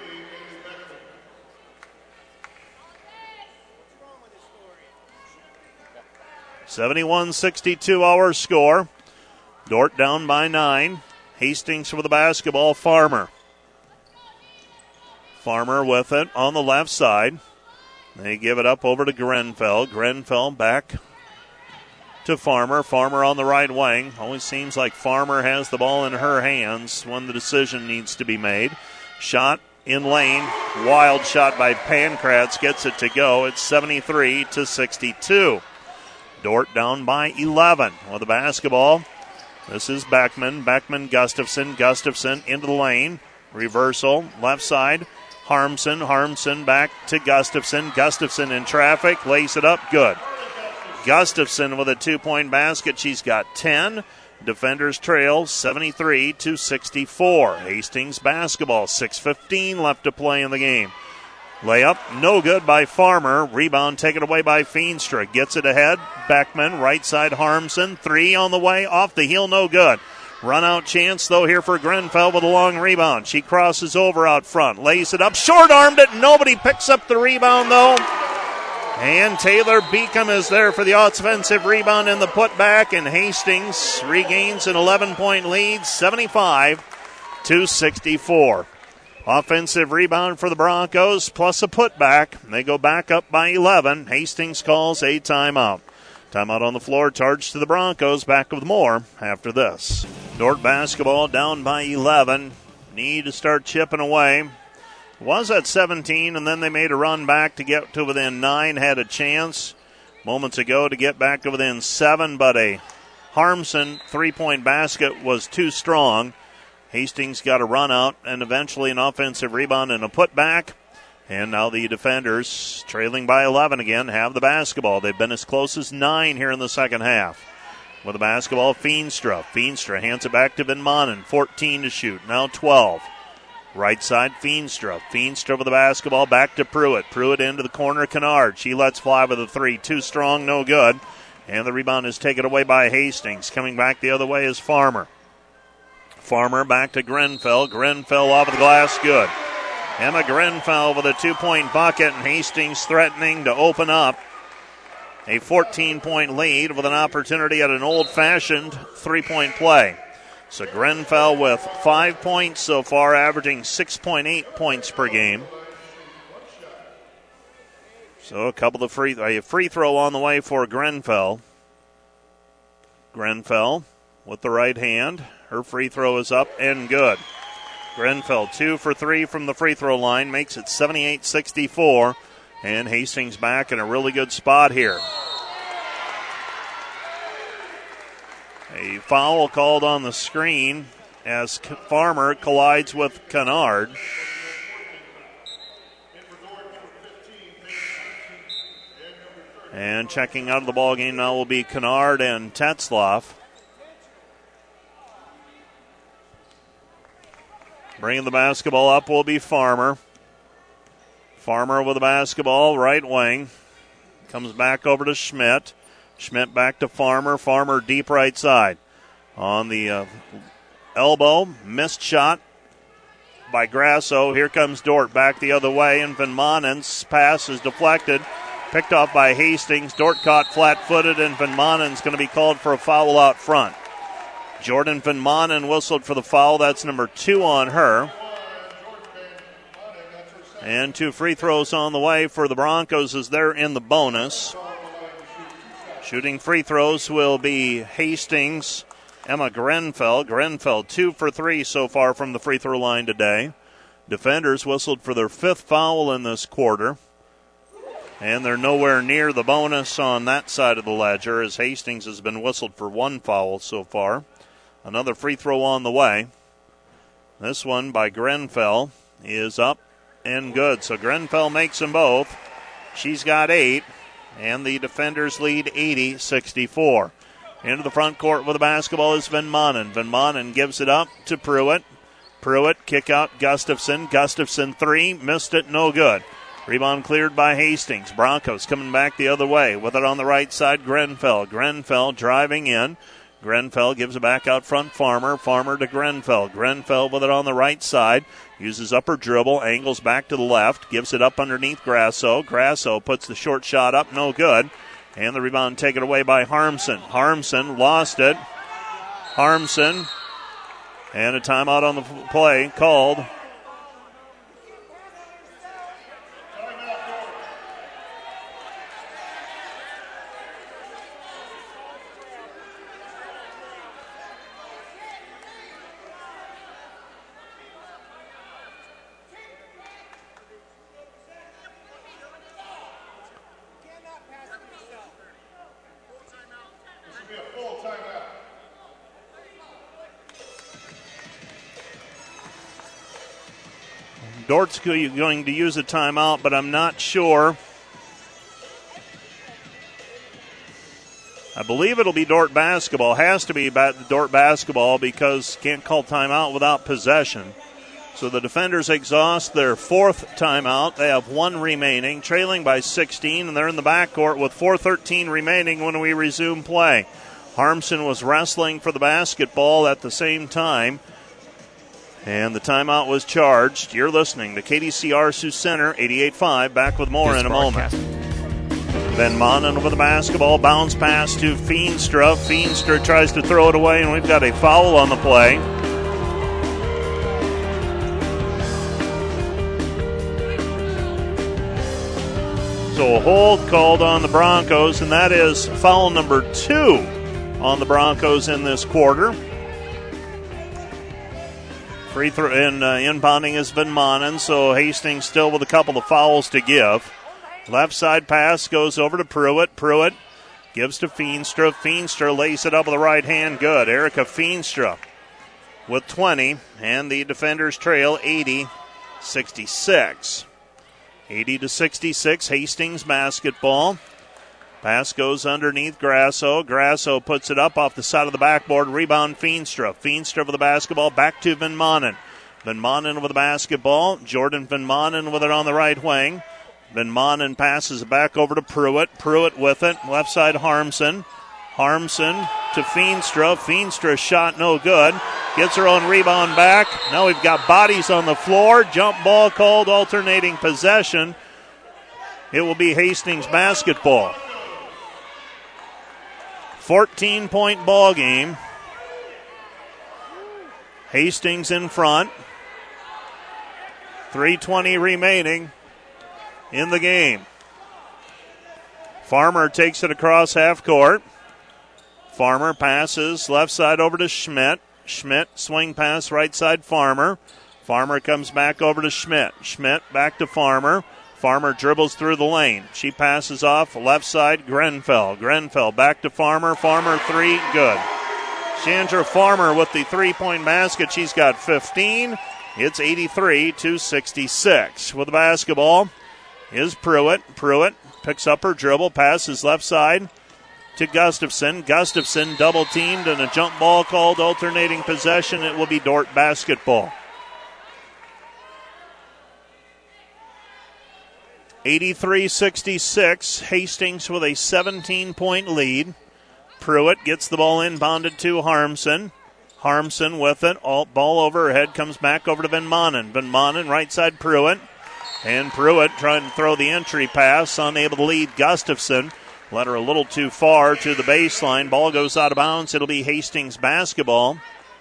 (71-62) our score. Dordt down by 9. Hastings for the basketball. Farmer with it on the left side. They give it up over to Grenfell. Grenfell back to Farmer. Farmer on the right wing. Always seems like Farmer has the ball in her hands when the decision needs to be made. Shot in lane. Wild shot by Pankratz. Gets it to go. It's 73-62. Dordt down by 11 with the basketball. This is Beckman. Beckman, Gustafson. Gustafson into the lane. Reversal. Left side. Harmson back to Gustafson. Gustafson in traffic. Lays it up. Good. Gustafson with a 2-point basket. She's got 10. Defenders trail 73-64. Hastings basketball, 6:15 left to play in the game. Layup, no good by Farmer. Rebound taken away by Feenstra. Gets it ahead. Beckman, right side Harmson. Three on the way, off the heel, no good. Run out chance, though, here for Grenfell with a long rebound. She crosses over out front, lays it up, short-armed it. Nobody picks up the rebound, though. And Taylor Beacom is there for the offensive rebound in the putback, and Hastings regains an 11-point lead, 75-64. Offensive rebound for the Broncos plus a putback. They go back up by 11. Hastings calls a timeout. Timeout on the floor, charged to the Broncos. Back with more after this. Dordt basketball down by 11. Need to start chipping away. Was at 17, and then they made a run back to get to within 9. Had a chance moments ago to get back to within 7, but a Harmson three-point basket was too strong. Hastings got a run out and eventually an offensive rebound and a putback. And now the defenders, trailing by 11 again, have the basketball. They've been as close as 9 here in the second half. With the basketball, Feenstra. Feenstra hands it back to Van Manen. 14 to shoot, now 12. Right side, Feenstra. Feenstra with the basketball, back to Pruitt. Pruitt into the corner, Kennard. She lets fly with a three. Too strong, no good. And the rebound is taken away by Hastings. Coming back the other way is Farmer. Farmer back to Grenfell. Grenfell off of the glass, good. Emma Grenfell with a 2-point bucket, and Hastings threatening to open up a 14-point lead with an opportunity at an old-fashioned three-point play. So Grenfell with 5 points so far, averaging 6.8 points per game. So a couple of free throw on the way for Grenfell. Grenfell with the right hand. Her free throw is up and good. Grenfell 2 for 3 from the free throw line, makes it 78-64. And Hastings back in a really good spot here. A foul called on the screen as Farmer collides with Kennard. And checking out of the ballgame now will be Kennard and Tetzloff. Bringing the basketball up will be Farmer. Farmer with the basketball, right wing. Comes back over to Schmidt. Schmidt back to Farmer. Farmer deep right side. On the elbow, missed shot by Grasso. Here comes Dordt back the other way, and Van Manen's pass is deflected. Picked off by Hastings. Dordt caught flat-footed, and Van Manen's going to be called for a foul out front. Jordan Van Manen whistled for the foul. That's number 2 on her. And 2 free throws on the way for the Broncos as they're in the bonus. Shooting free throws will be Hastings, Emma Grenfell. Grenfell 2 for 3 so far from the free throw line today. Defenders whistled for their 5th foul in this quarter. And they're nowhere near the bonus on that side of the ledger as Hastings has been whistled for 1 foul so far. Another free throw on the way. This one by Grenfell is up and good. So Grenfell makes them both. She's got 8. And the defenders lead 80-64. Into the front court with the basketball is Van Manen. Van Manen gives it up to Pruitt. Pruitt kick out Gustafson. Gustafson 3. Missed it, no good. Rebound cleared by Hastings. Broncos coming back the other way. With it on the right side, Grenfell. Grenfell driving in. Grenfell gives it back out front, Farmer. Farmer to Grenfell. Grenfell with it on the right side. Uses upper dribble, angles back to the left. Gives it up underneath Grasso. Grasso puts the short shot up, no good. And the rebound taken away by Harmson. Harmson lost it. Harmson. And a timeout on the play called. Dordt's going to use a timeout, but I'm not sure. I believe it'll be Dordt basketball. Has to be Dordt basketball because can't call timeout without possession. So the defenders exhaust their fourth timeout. They have one remaining, trailing by 16, and they're in the backcourt with 4:13 remaining when we resume play. Harmson was wrestling for the basketball at the same time, and the timeout was charged. You're listening to KDCR Sioux Center, 88.5. Back with more in a moment. Van Manen with the basketball, bounce pass to Feenstra. Feenstra tries to throw it away, and we've got a foul on the play. So a hold called on the Broncos, and that is foul number 2 on the Broncos in this quarter. Free throw and inbounding is Van Manen, so Hastings still with a couple of fouls to give. Left side pass goes over to Pruitt. Pruitt gives to Feenstra. Feenstra lays it up with the right hand. Good. Erica Feenstra with 20, and the defenders trail 80-66. 80-66, Hastings basketball. Pass goes underneath Grasso. Grasso puts it up off the side of the backboard. Rebound Feenstra. Feenstra with the basketball. Back to Van Manen. Van Manen with the basketball. Jordan Van Manen with it on the right wing. Van Manen passes it back over to Pruitt. Pruitt with it. Left side Harmson. Harmson to Feenstra. Feenstra shot no good. Gets her own rebound back. Now we've got bodies on the floor. Jump ball called, alternating possession. It will be Hastings basketball. 14-point ball game. Hastings in front. 3:20 remaining in the game. Farmer takes it across half court. Farmer passes left side over to Schmidt. Schmidt swing pass right side Farmer. Farmer comes back over to Schmidt. Schmidt back to Farmer. Farmer dribbles through the lane. She passes off left side Grenfell. Grenfell back to Farmer. Farmer three, good. Chandra Farmer with the 3-point basket. She's got 15. It's 83-66. With the basketball is Pruitt. Pruitt picks up her dribble, passes left side to Gustafson. Gustafson double teamed and a jump ball called, alternating possession. It will be Dordt basketball. 83-66. Hastings with a 17-point lead. Pruitt gets the ball inbounded to Harmson. Harmson with it. Ball overhead, comes back over to Van Manen. Van Manen right side Pruitt. And Pruitt trying to throw the entry pass, unable to lead Gustafson. Led her a little too far to the baseline. Ball goes out of bounds. It'll be Hastings basketball.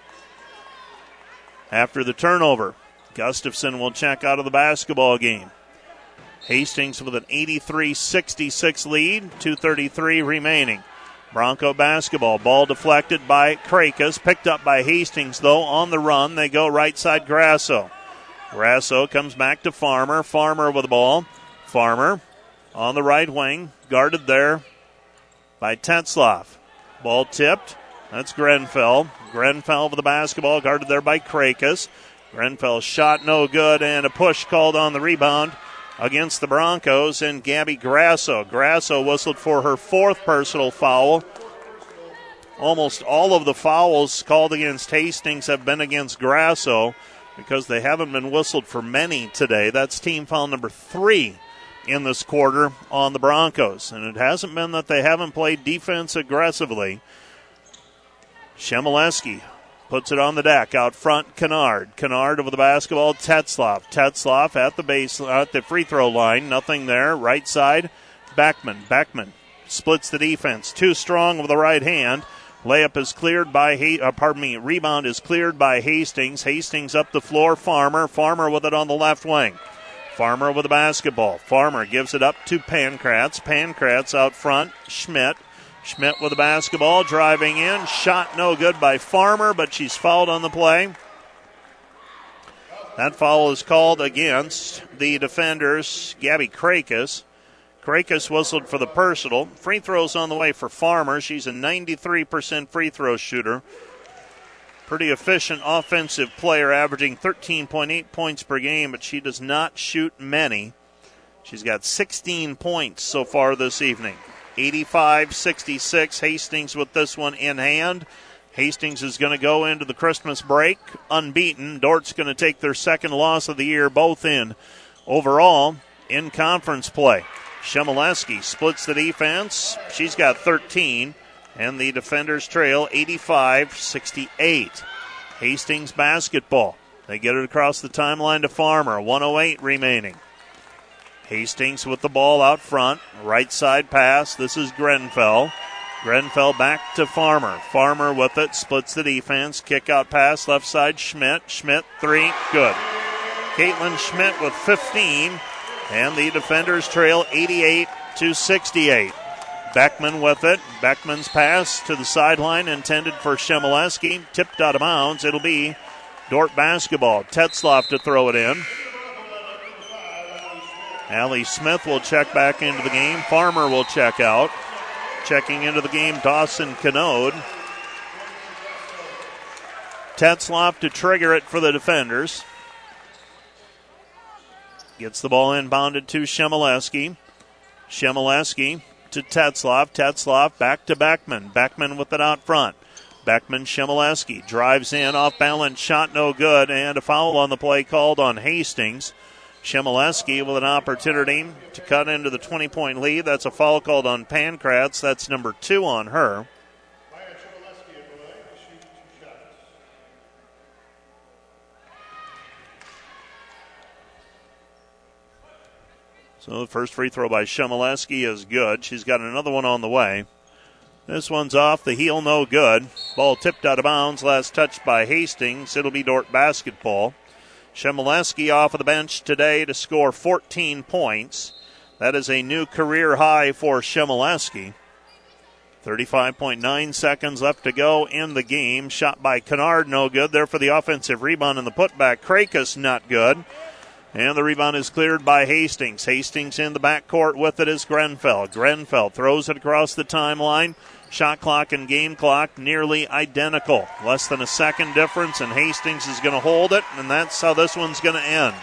After the turnover, Gustafson will check out of the basketball game. Hastings with an 83-66 lead, 2:33 remaining. Bronco basketball. Ball deflected by Krakus, picked up by Hastings, though. On the run, they go right side Grasso. Grasso comes back to Farmer. Farmer with the ball. Farmer on the right wing, guarded there by Tetzlaff. Ball tipped. That's Grenfell. Grenfell with the basketball, guarded there by Krakus. Grenfell shot no good, and a push called on the rebound against the Broncos, and Gabby Grasso. Grasso whistled for her 4th personal foul. Almost all of the fouls called against Hastings have been against Grasso because they haven't been whistled for many today. That's team foul number 3 in this quarter on the Broncos. And it hasn't been that they haven't played defense aggressively. Shemileski puts it on the deck. Out front, Kennard. Kennard over the basketball, Tetzlaff. Tetzlaff at the base, at the free throw line. Nothing there. Right side, Beckman. Beckman splits the defense. Too strong with the right hand. Layup is cleared by, rebound is cleared by Hastings. Hastings up the floor, Farmer. Farmer with it on the left wing. Farmer with the basketball. Farmer gives it up to Pankratz. Pankratz out front, Schmidt. Schmidt with the basketball, driving in. Shot no good by Farmer, but she's fouled on the play. That foul is called against the defenders, Gabby Krakus. Krakus whistled for the personal. Free throws on the way for Farmer. She's a 93% free throw shooter. Pretty efficient offensive player, averaging 13.8 points per game, but she does not shoot many. She's got 16 points so far this evening. 85-66. Hastings with this one in hand. Hastings is going to go into the Christmas break unbeaten. Dort's going to take their second loss of the year, both in overall in conference play. Shemileski splits the defense. She's got 13, and the defenders trail 85-68. Hastings basketball. They get it across the timeline to Farmer. 1:08 remaining. Hastings with the ball out front. Right side pass. This is Grenfell. Grenfell back to Farmer. Farmer with it. Splits the defense. Kick out pass. Left side Schmidt. Schmidt 3. Good. Caitlin Schmidt with 15. And the defenders trail 88-68. Beckman with it. Beckman's pass to the sideline intended for Shemileski. Tipped out of bounds. It'll be Dordt basketball. Tetzloff to throw it in. Allie Smith will check back into the game. Farmer will check out. Checking into the game, Dawson Canode. Tetzloff to trigger it for the defenders. Gets the ball inbounded to Shemileski. Shemileski to Tetzloff. Tetzloff back to Beckman. Beckman with it out front. Beckman, Shemileski drives in, off balance, shot no good, and a foul on the play called on Hastings. Shemileski with an opportunity to cut into the 20-point lead. That's a foul called on Pankratz. That's number 2 on her. So the first free throw by Shemileski is good. She's got another one on the way. This one's off the heel, no good. Ball tipped out of bounds, last touched by Hastings. It'll be Dordt basketball. Shemileski off of the bench today to score 14 points. That is a new career high for Shemileski. 35.9 seconds left to go in the game. Shot by Kennard, no good. There for the offensive rebound and the putback. Krakus, not good. And the rebound is cleared by Hastings. Hastings in the backcourt with it is Grenfell. Grenfell throws it across the timeline. Shot clock and game clock nearly identical. Less than a second difference, and Hastings is going to hold it, and that's how this one's going to end.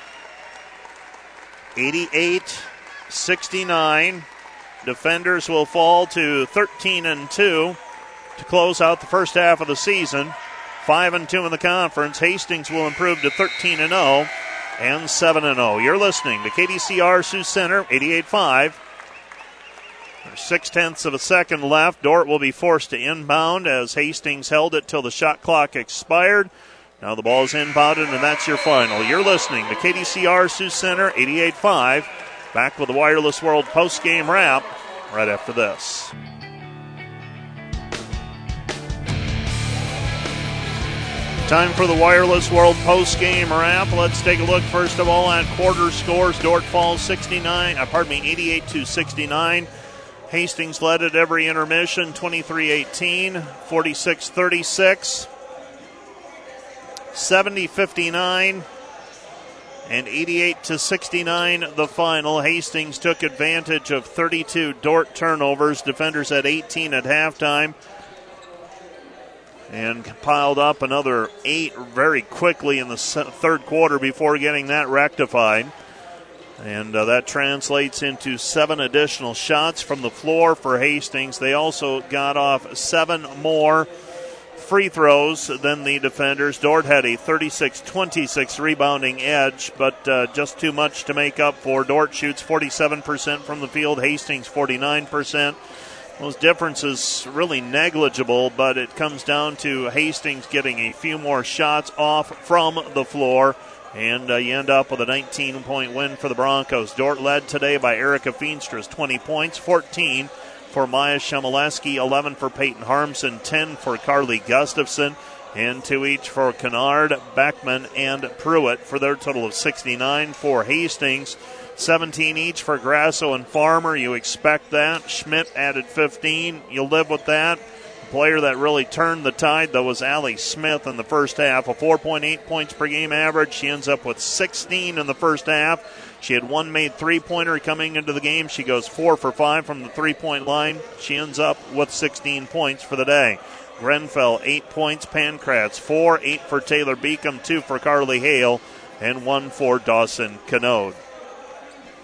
88-69. Defenders will fall to 13-2 to close out the first half of the season. 5-2 in the conference. Hastings will improve to 13-0 and 7-0. You're listening to KDCR Sioux Center, 88.5. There's 0.6 of a second left. Dordt will be forced to inbound as Hastings held it till the shot clock expired. Now the ball is inbounded, and that's your final. You're listening to KDCR Sioux Center, 88.5. Back with the Wireless World post-game wrap right after this. Time for the Wireless World post-game wrap. Let's take a look first of all at quarter scores. Dordt falls 88-69. Hastings led at every intermission, 23-18, 46-36, 70-59, and 88-69 the final. Hastings took advantage of 32 Dordt turnovers. Defenders had 18 at halftime and piled up another 8 very quickly in the third quarter before getting that rectified. And that translates into 7 additional shots from the floor for Hastings. They also got off 7 more free throws than the defenders. Dordt had a 36-26 rebounding edge, but just too much to make up for. Dordt shoots 47% from the field, Hastings 49%. Those differences really negligible, but it comes down to Hastings getting a few more shots off from the floor. And you end up with a 19-point win for the Broncos. Dordt led today by Erica Feenstra, 20 points, 14 for Maya Shemileski, 11 for Peyton Harmson, 10 for Carly Gustafson, and 2 each for Kennard, Beckman, and Pruitt for their total of 69 for Hastings. 17 each for Grasso and Farmer. You expect that. Schmidt added 15. You live with that. Player that really turned the tide, though, was Allie Smith in the first half. A 4.8 points per game average. She ends up with 16 in the first half. She had one made three-pointer coming into the game. She goes 4 for 5 from the three-point line. She ends up with 16 points for the day. Grenfell, 8 points. Pankratz, 4. 8 for Taylor Beacom, 2 for Carly Hale, and 1 for Dawson Canode.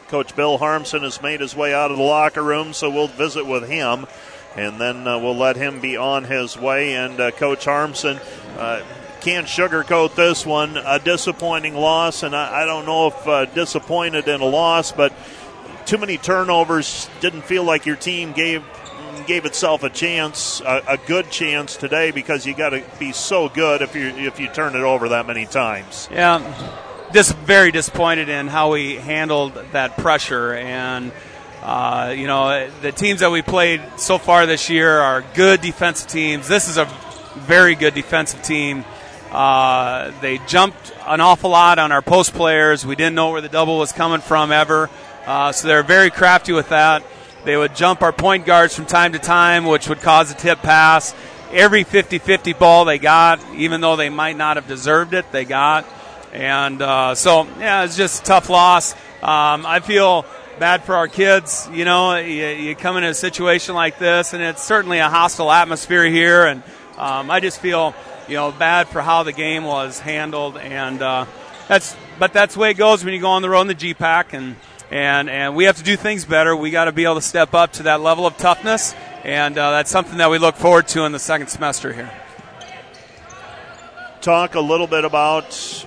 Coach Bill Harmson has made his way out of the locker room, so we'll visit with him, and then we'll let him be on his way. And Coach Harmson can't sugarcoat this one, a disappointing loss, and I don't know if disappointed in a loss, but too many turnovers. Didn't feel like your team gave itself a chance, a good chance today, because you got to be so good if you turn it over that many times. Yeah, just very disappointed in how we handled that pressure. And the teams that we played so far this year are good defensive teams. This is a very good defensive team. They jumped an awful lot on our post players. We didn't know where the double was coming from ever, so they're very crafty with that. They would jump our point guards from time to time, which would cause a tip pass. Every 50-50 ball they got, even though they might not have deserved it, they got. And it's just a tough loss. I feel bad for our kids. You come in a situation like this, and it's certainly a hostile atmosphere here. And I just feel, bad for how the game was handled. And that's the way it goes when you go on the road in the GPAC. And we have to do things better. We got to be able to step up to that level of toughness, and that's something that we look forward to in the second semester here. Talk a little bit about,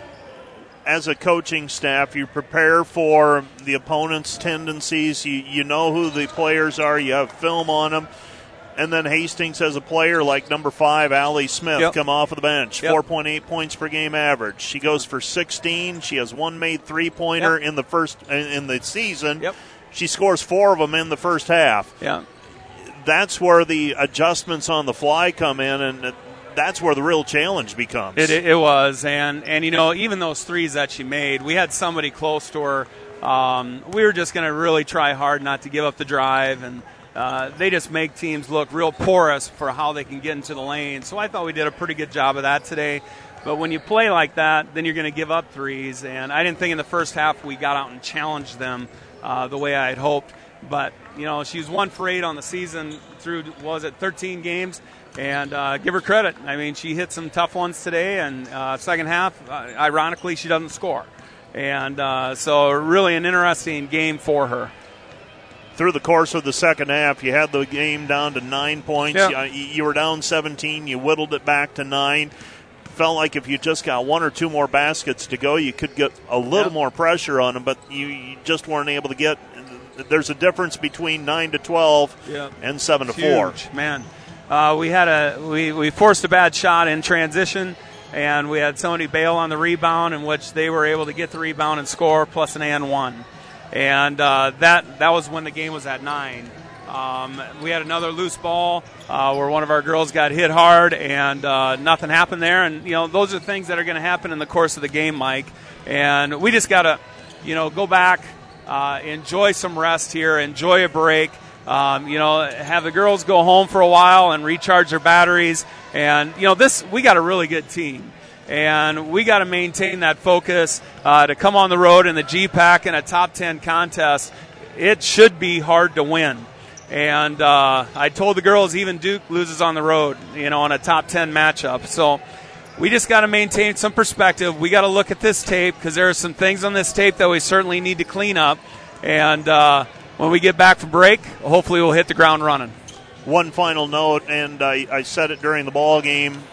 as a coaching staff, you prepare for the opponent's tendencies. You know who the players are. You have film on them. And then Hastings has a player like number 5, Allie Smith, come off of the bench, 4.8 points per game average. She goes for 16. She has one made three-pointer in the season. She scores 4 of them in the first half. That's where the adjustments on the fly come in, and that's where the real challenge becomes. It was, and even those threes that she made, we had somebody close to her. We were just going to really try hard not to give up the drive, and they just make teams look real porous for how they can get into the lane. So I thought we did a pretty good job of that today. But when you play like that, then you're going to give up threes. And I didn't think in the first half we got out and challenged them the way I had hoped. But, she was 1 for 8 on the season through, 13 games. And give her credit. I mean, she hit some tough ones today. And second half, ironically, she doesn't score. And so really an interesting game for her. Through the course of the second half, you had the game down to 9 points. You were down 17. You whittled it back to 9. Felt like if you just got 1 or 2 more baskets to go, you could get a little more pressure on them, but you just weren't able to get. There's a difference between 9 to 12 and 7 to 4. Man, we forced a bad shot in transition, and we had somebody bail on the rebound, in which they were able to get the rebound and score, plus an and one. And that was when the game was at 9. We had another loose ball where one of our girls got hit hard, and nothing happened there. And, those are things that are going to happen in the course of the game, Mike. And we just got to, go back, enjoy some rest here, enjoy a break, have the girls go home for a while and recharge their batteries. And, we got a really good team. And we got to maintain that focus to come on the road in the GPAC in a top 10 contest. It should be hard to win. And I told the girls even Duke loses on the road, in a top 10 matchup. So we just got to maintain some perspective. We got to look at this tape, because there are some things on this tape that we certainly need to clean up. And when we get back from break, hopefully we'll hit the ground running. One final note, and I said it during the ball game,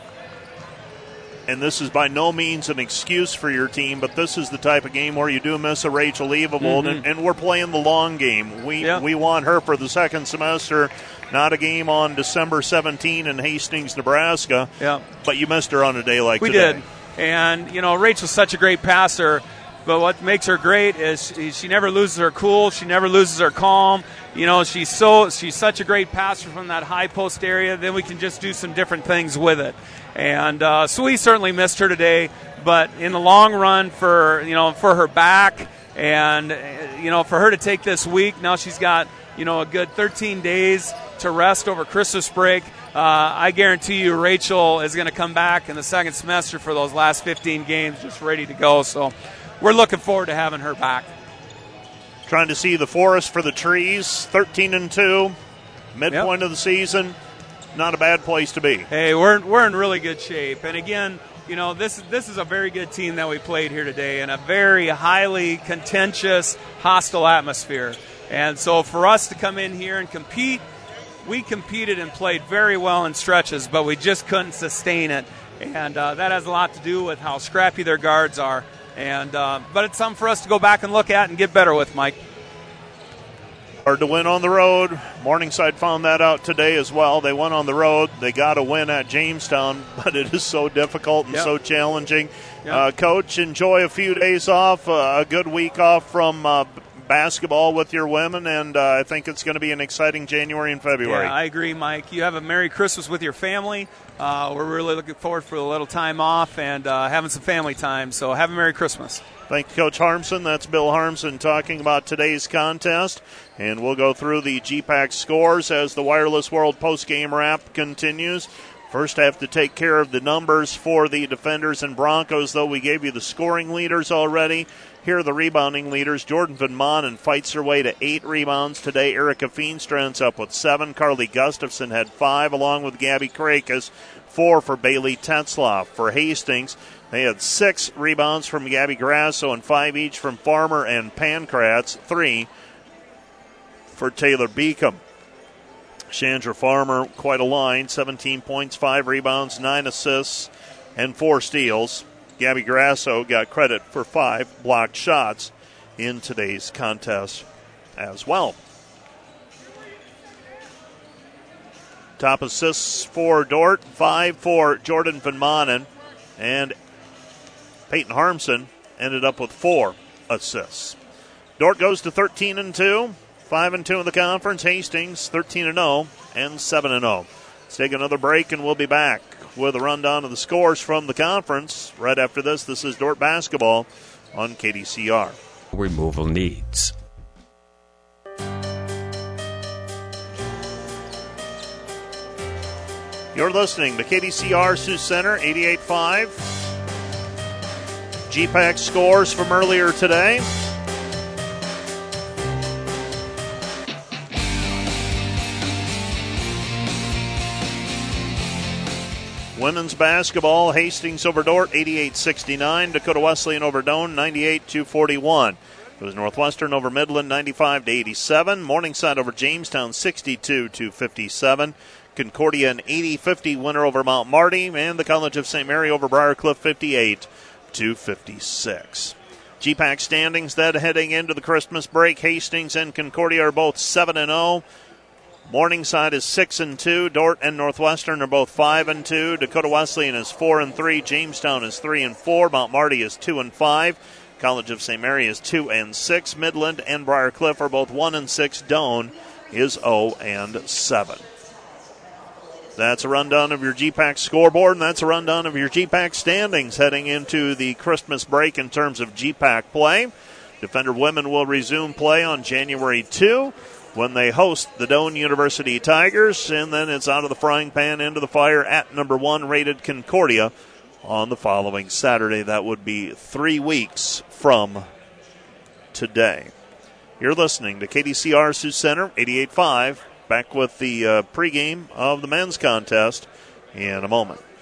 and this is by no means an excuse for your team, but this is the type of game where you do miss a Rachel Leavold, and we're playing the long game. We want her for the second semester, not a game on December 17 in Hastings, Nebraska. But you missed her on a day like today. We did. And, Rachel's such a great passer, but what makes her great is she never loses her cool. She never loses her calm. She's such a great passer from that high post area. Then we can just do some different things with it. And so we certainly missed her today. But in the long run, for her back, and for her to take this week, now she's got a good 13 days to rest over Christmas break. I guarantee you, Rachel is going to come back in the second semester for those last 15 games, just ready to go. So we're looking forward to having her back. Trying to see the forest for the trees. 13-2, midpoint of the season. Not a bad place to be. Hey, we're in really good shape. And again, this is a very good team that we played here today in a very highly contentious, hostile atmosphere. And so for us to come in here and compete, we competed and played very well in stretches, but we just couldn't sustain it. And that has a lot to do with how scrappy their guards are. And but it's something for us to go back and look at and get better with, Mike. Hard to win on the road. Morningside found that out today as well. They went on the road. They got a win at Jamestown, but it is so difficult and so challenging. Coach, enjoy a few days off, a good week off from basketball with your women, and I think it's going to be an exciting January and February. Yeah, I agree, Mike. You have a Merry Christmas with your family. We're really looking forward for a little time off and having some family time, so have a Merry Christmas. Thank you, Coach Harmson. That's Bill Harmson talking about today's contest. And we'll go through the GPAC scores as the Wireless World postgame wrap continues. First, I have to take care of the numbers for the Defenders and Broncos, though we gave you the scoring leaders already. Here are the rebounding leaders. Jordan Van Manen fights her way to 8 rebounds today. Erica Feenstra ends up with 7. Carly Gustafson had 5, along with Gabby Krakis. 4 for Bailey Tetzloff. For Hastings, they had 6 rebounds from Gabby Grasso and 5 each from Farmer and Pankratz. 3 for Taylor Beacom. Chandra Farmer, quite a line, 17 points, 5 rebounds, 9 assists, and 4 steals. Gabby Grasso got credit for 5 blocked shots in today's contest as well. Top assists for Dordt, 5 for Jordan Van Manen, and Peyton Harmson ended up with 4 assists. Dordt goes to 13-2, 5-2 in the conference. Hastings 13-0 and 7-0. Let's take another break and we'll be back with a rundown of the scores from the conference. Right after this, this is Dordt basketball on KDCR. Removal needs. You're listening to KDCR Sioux Center 88.5. GPAC scores from earlier today. Women's basketball, Hastings over Dordt, 88-69. Dakota Wesleyan over Doane, 98-41. It was Northwestern over Midland, 95-87. Morningside over Jamestown, 62-57. Concordia an 80-50 winner over Mount Marty. And the College of St. Mary over Briarcliff, 58-56. GPAC standings then heading into the Christmas break. Hastings and Concordia are both 7-0. Morningside is 6-2. Dordt and Northwestern are both 5-2. Dakota Wesleyan is 4-3. Jamestown is 3-4. Mount Marty is 2-5. College of St. Mary is 2-6. Midland and Briarcliff are both 1-6. Doane is 0-7. That's a rundown of your GPAC scoreboard, and that's a rundown of your GPAC standings heading into the Christmas break in terms of GPAC play. Defender women will resume play on January 2. when they host the Doane University Tigers, and then it's out of the frying pan into the fire at number 1 rated Concordia on the following Saturday. That would be 3 weeks from today. You're listening to KDCR Sioux Center 88.5. Back with the pregame of the men's contest in a moment.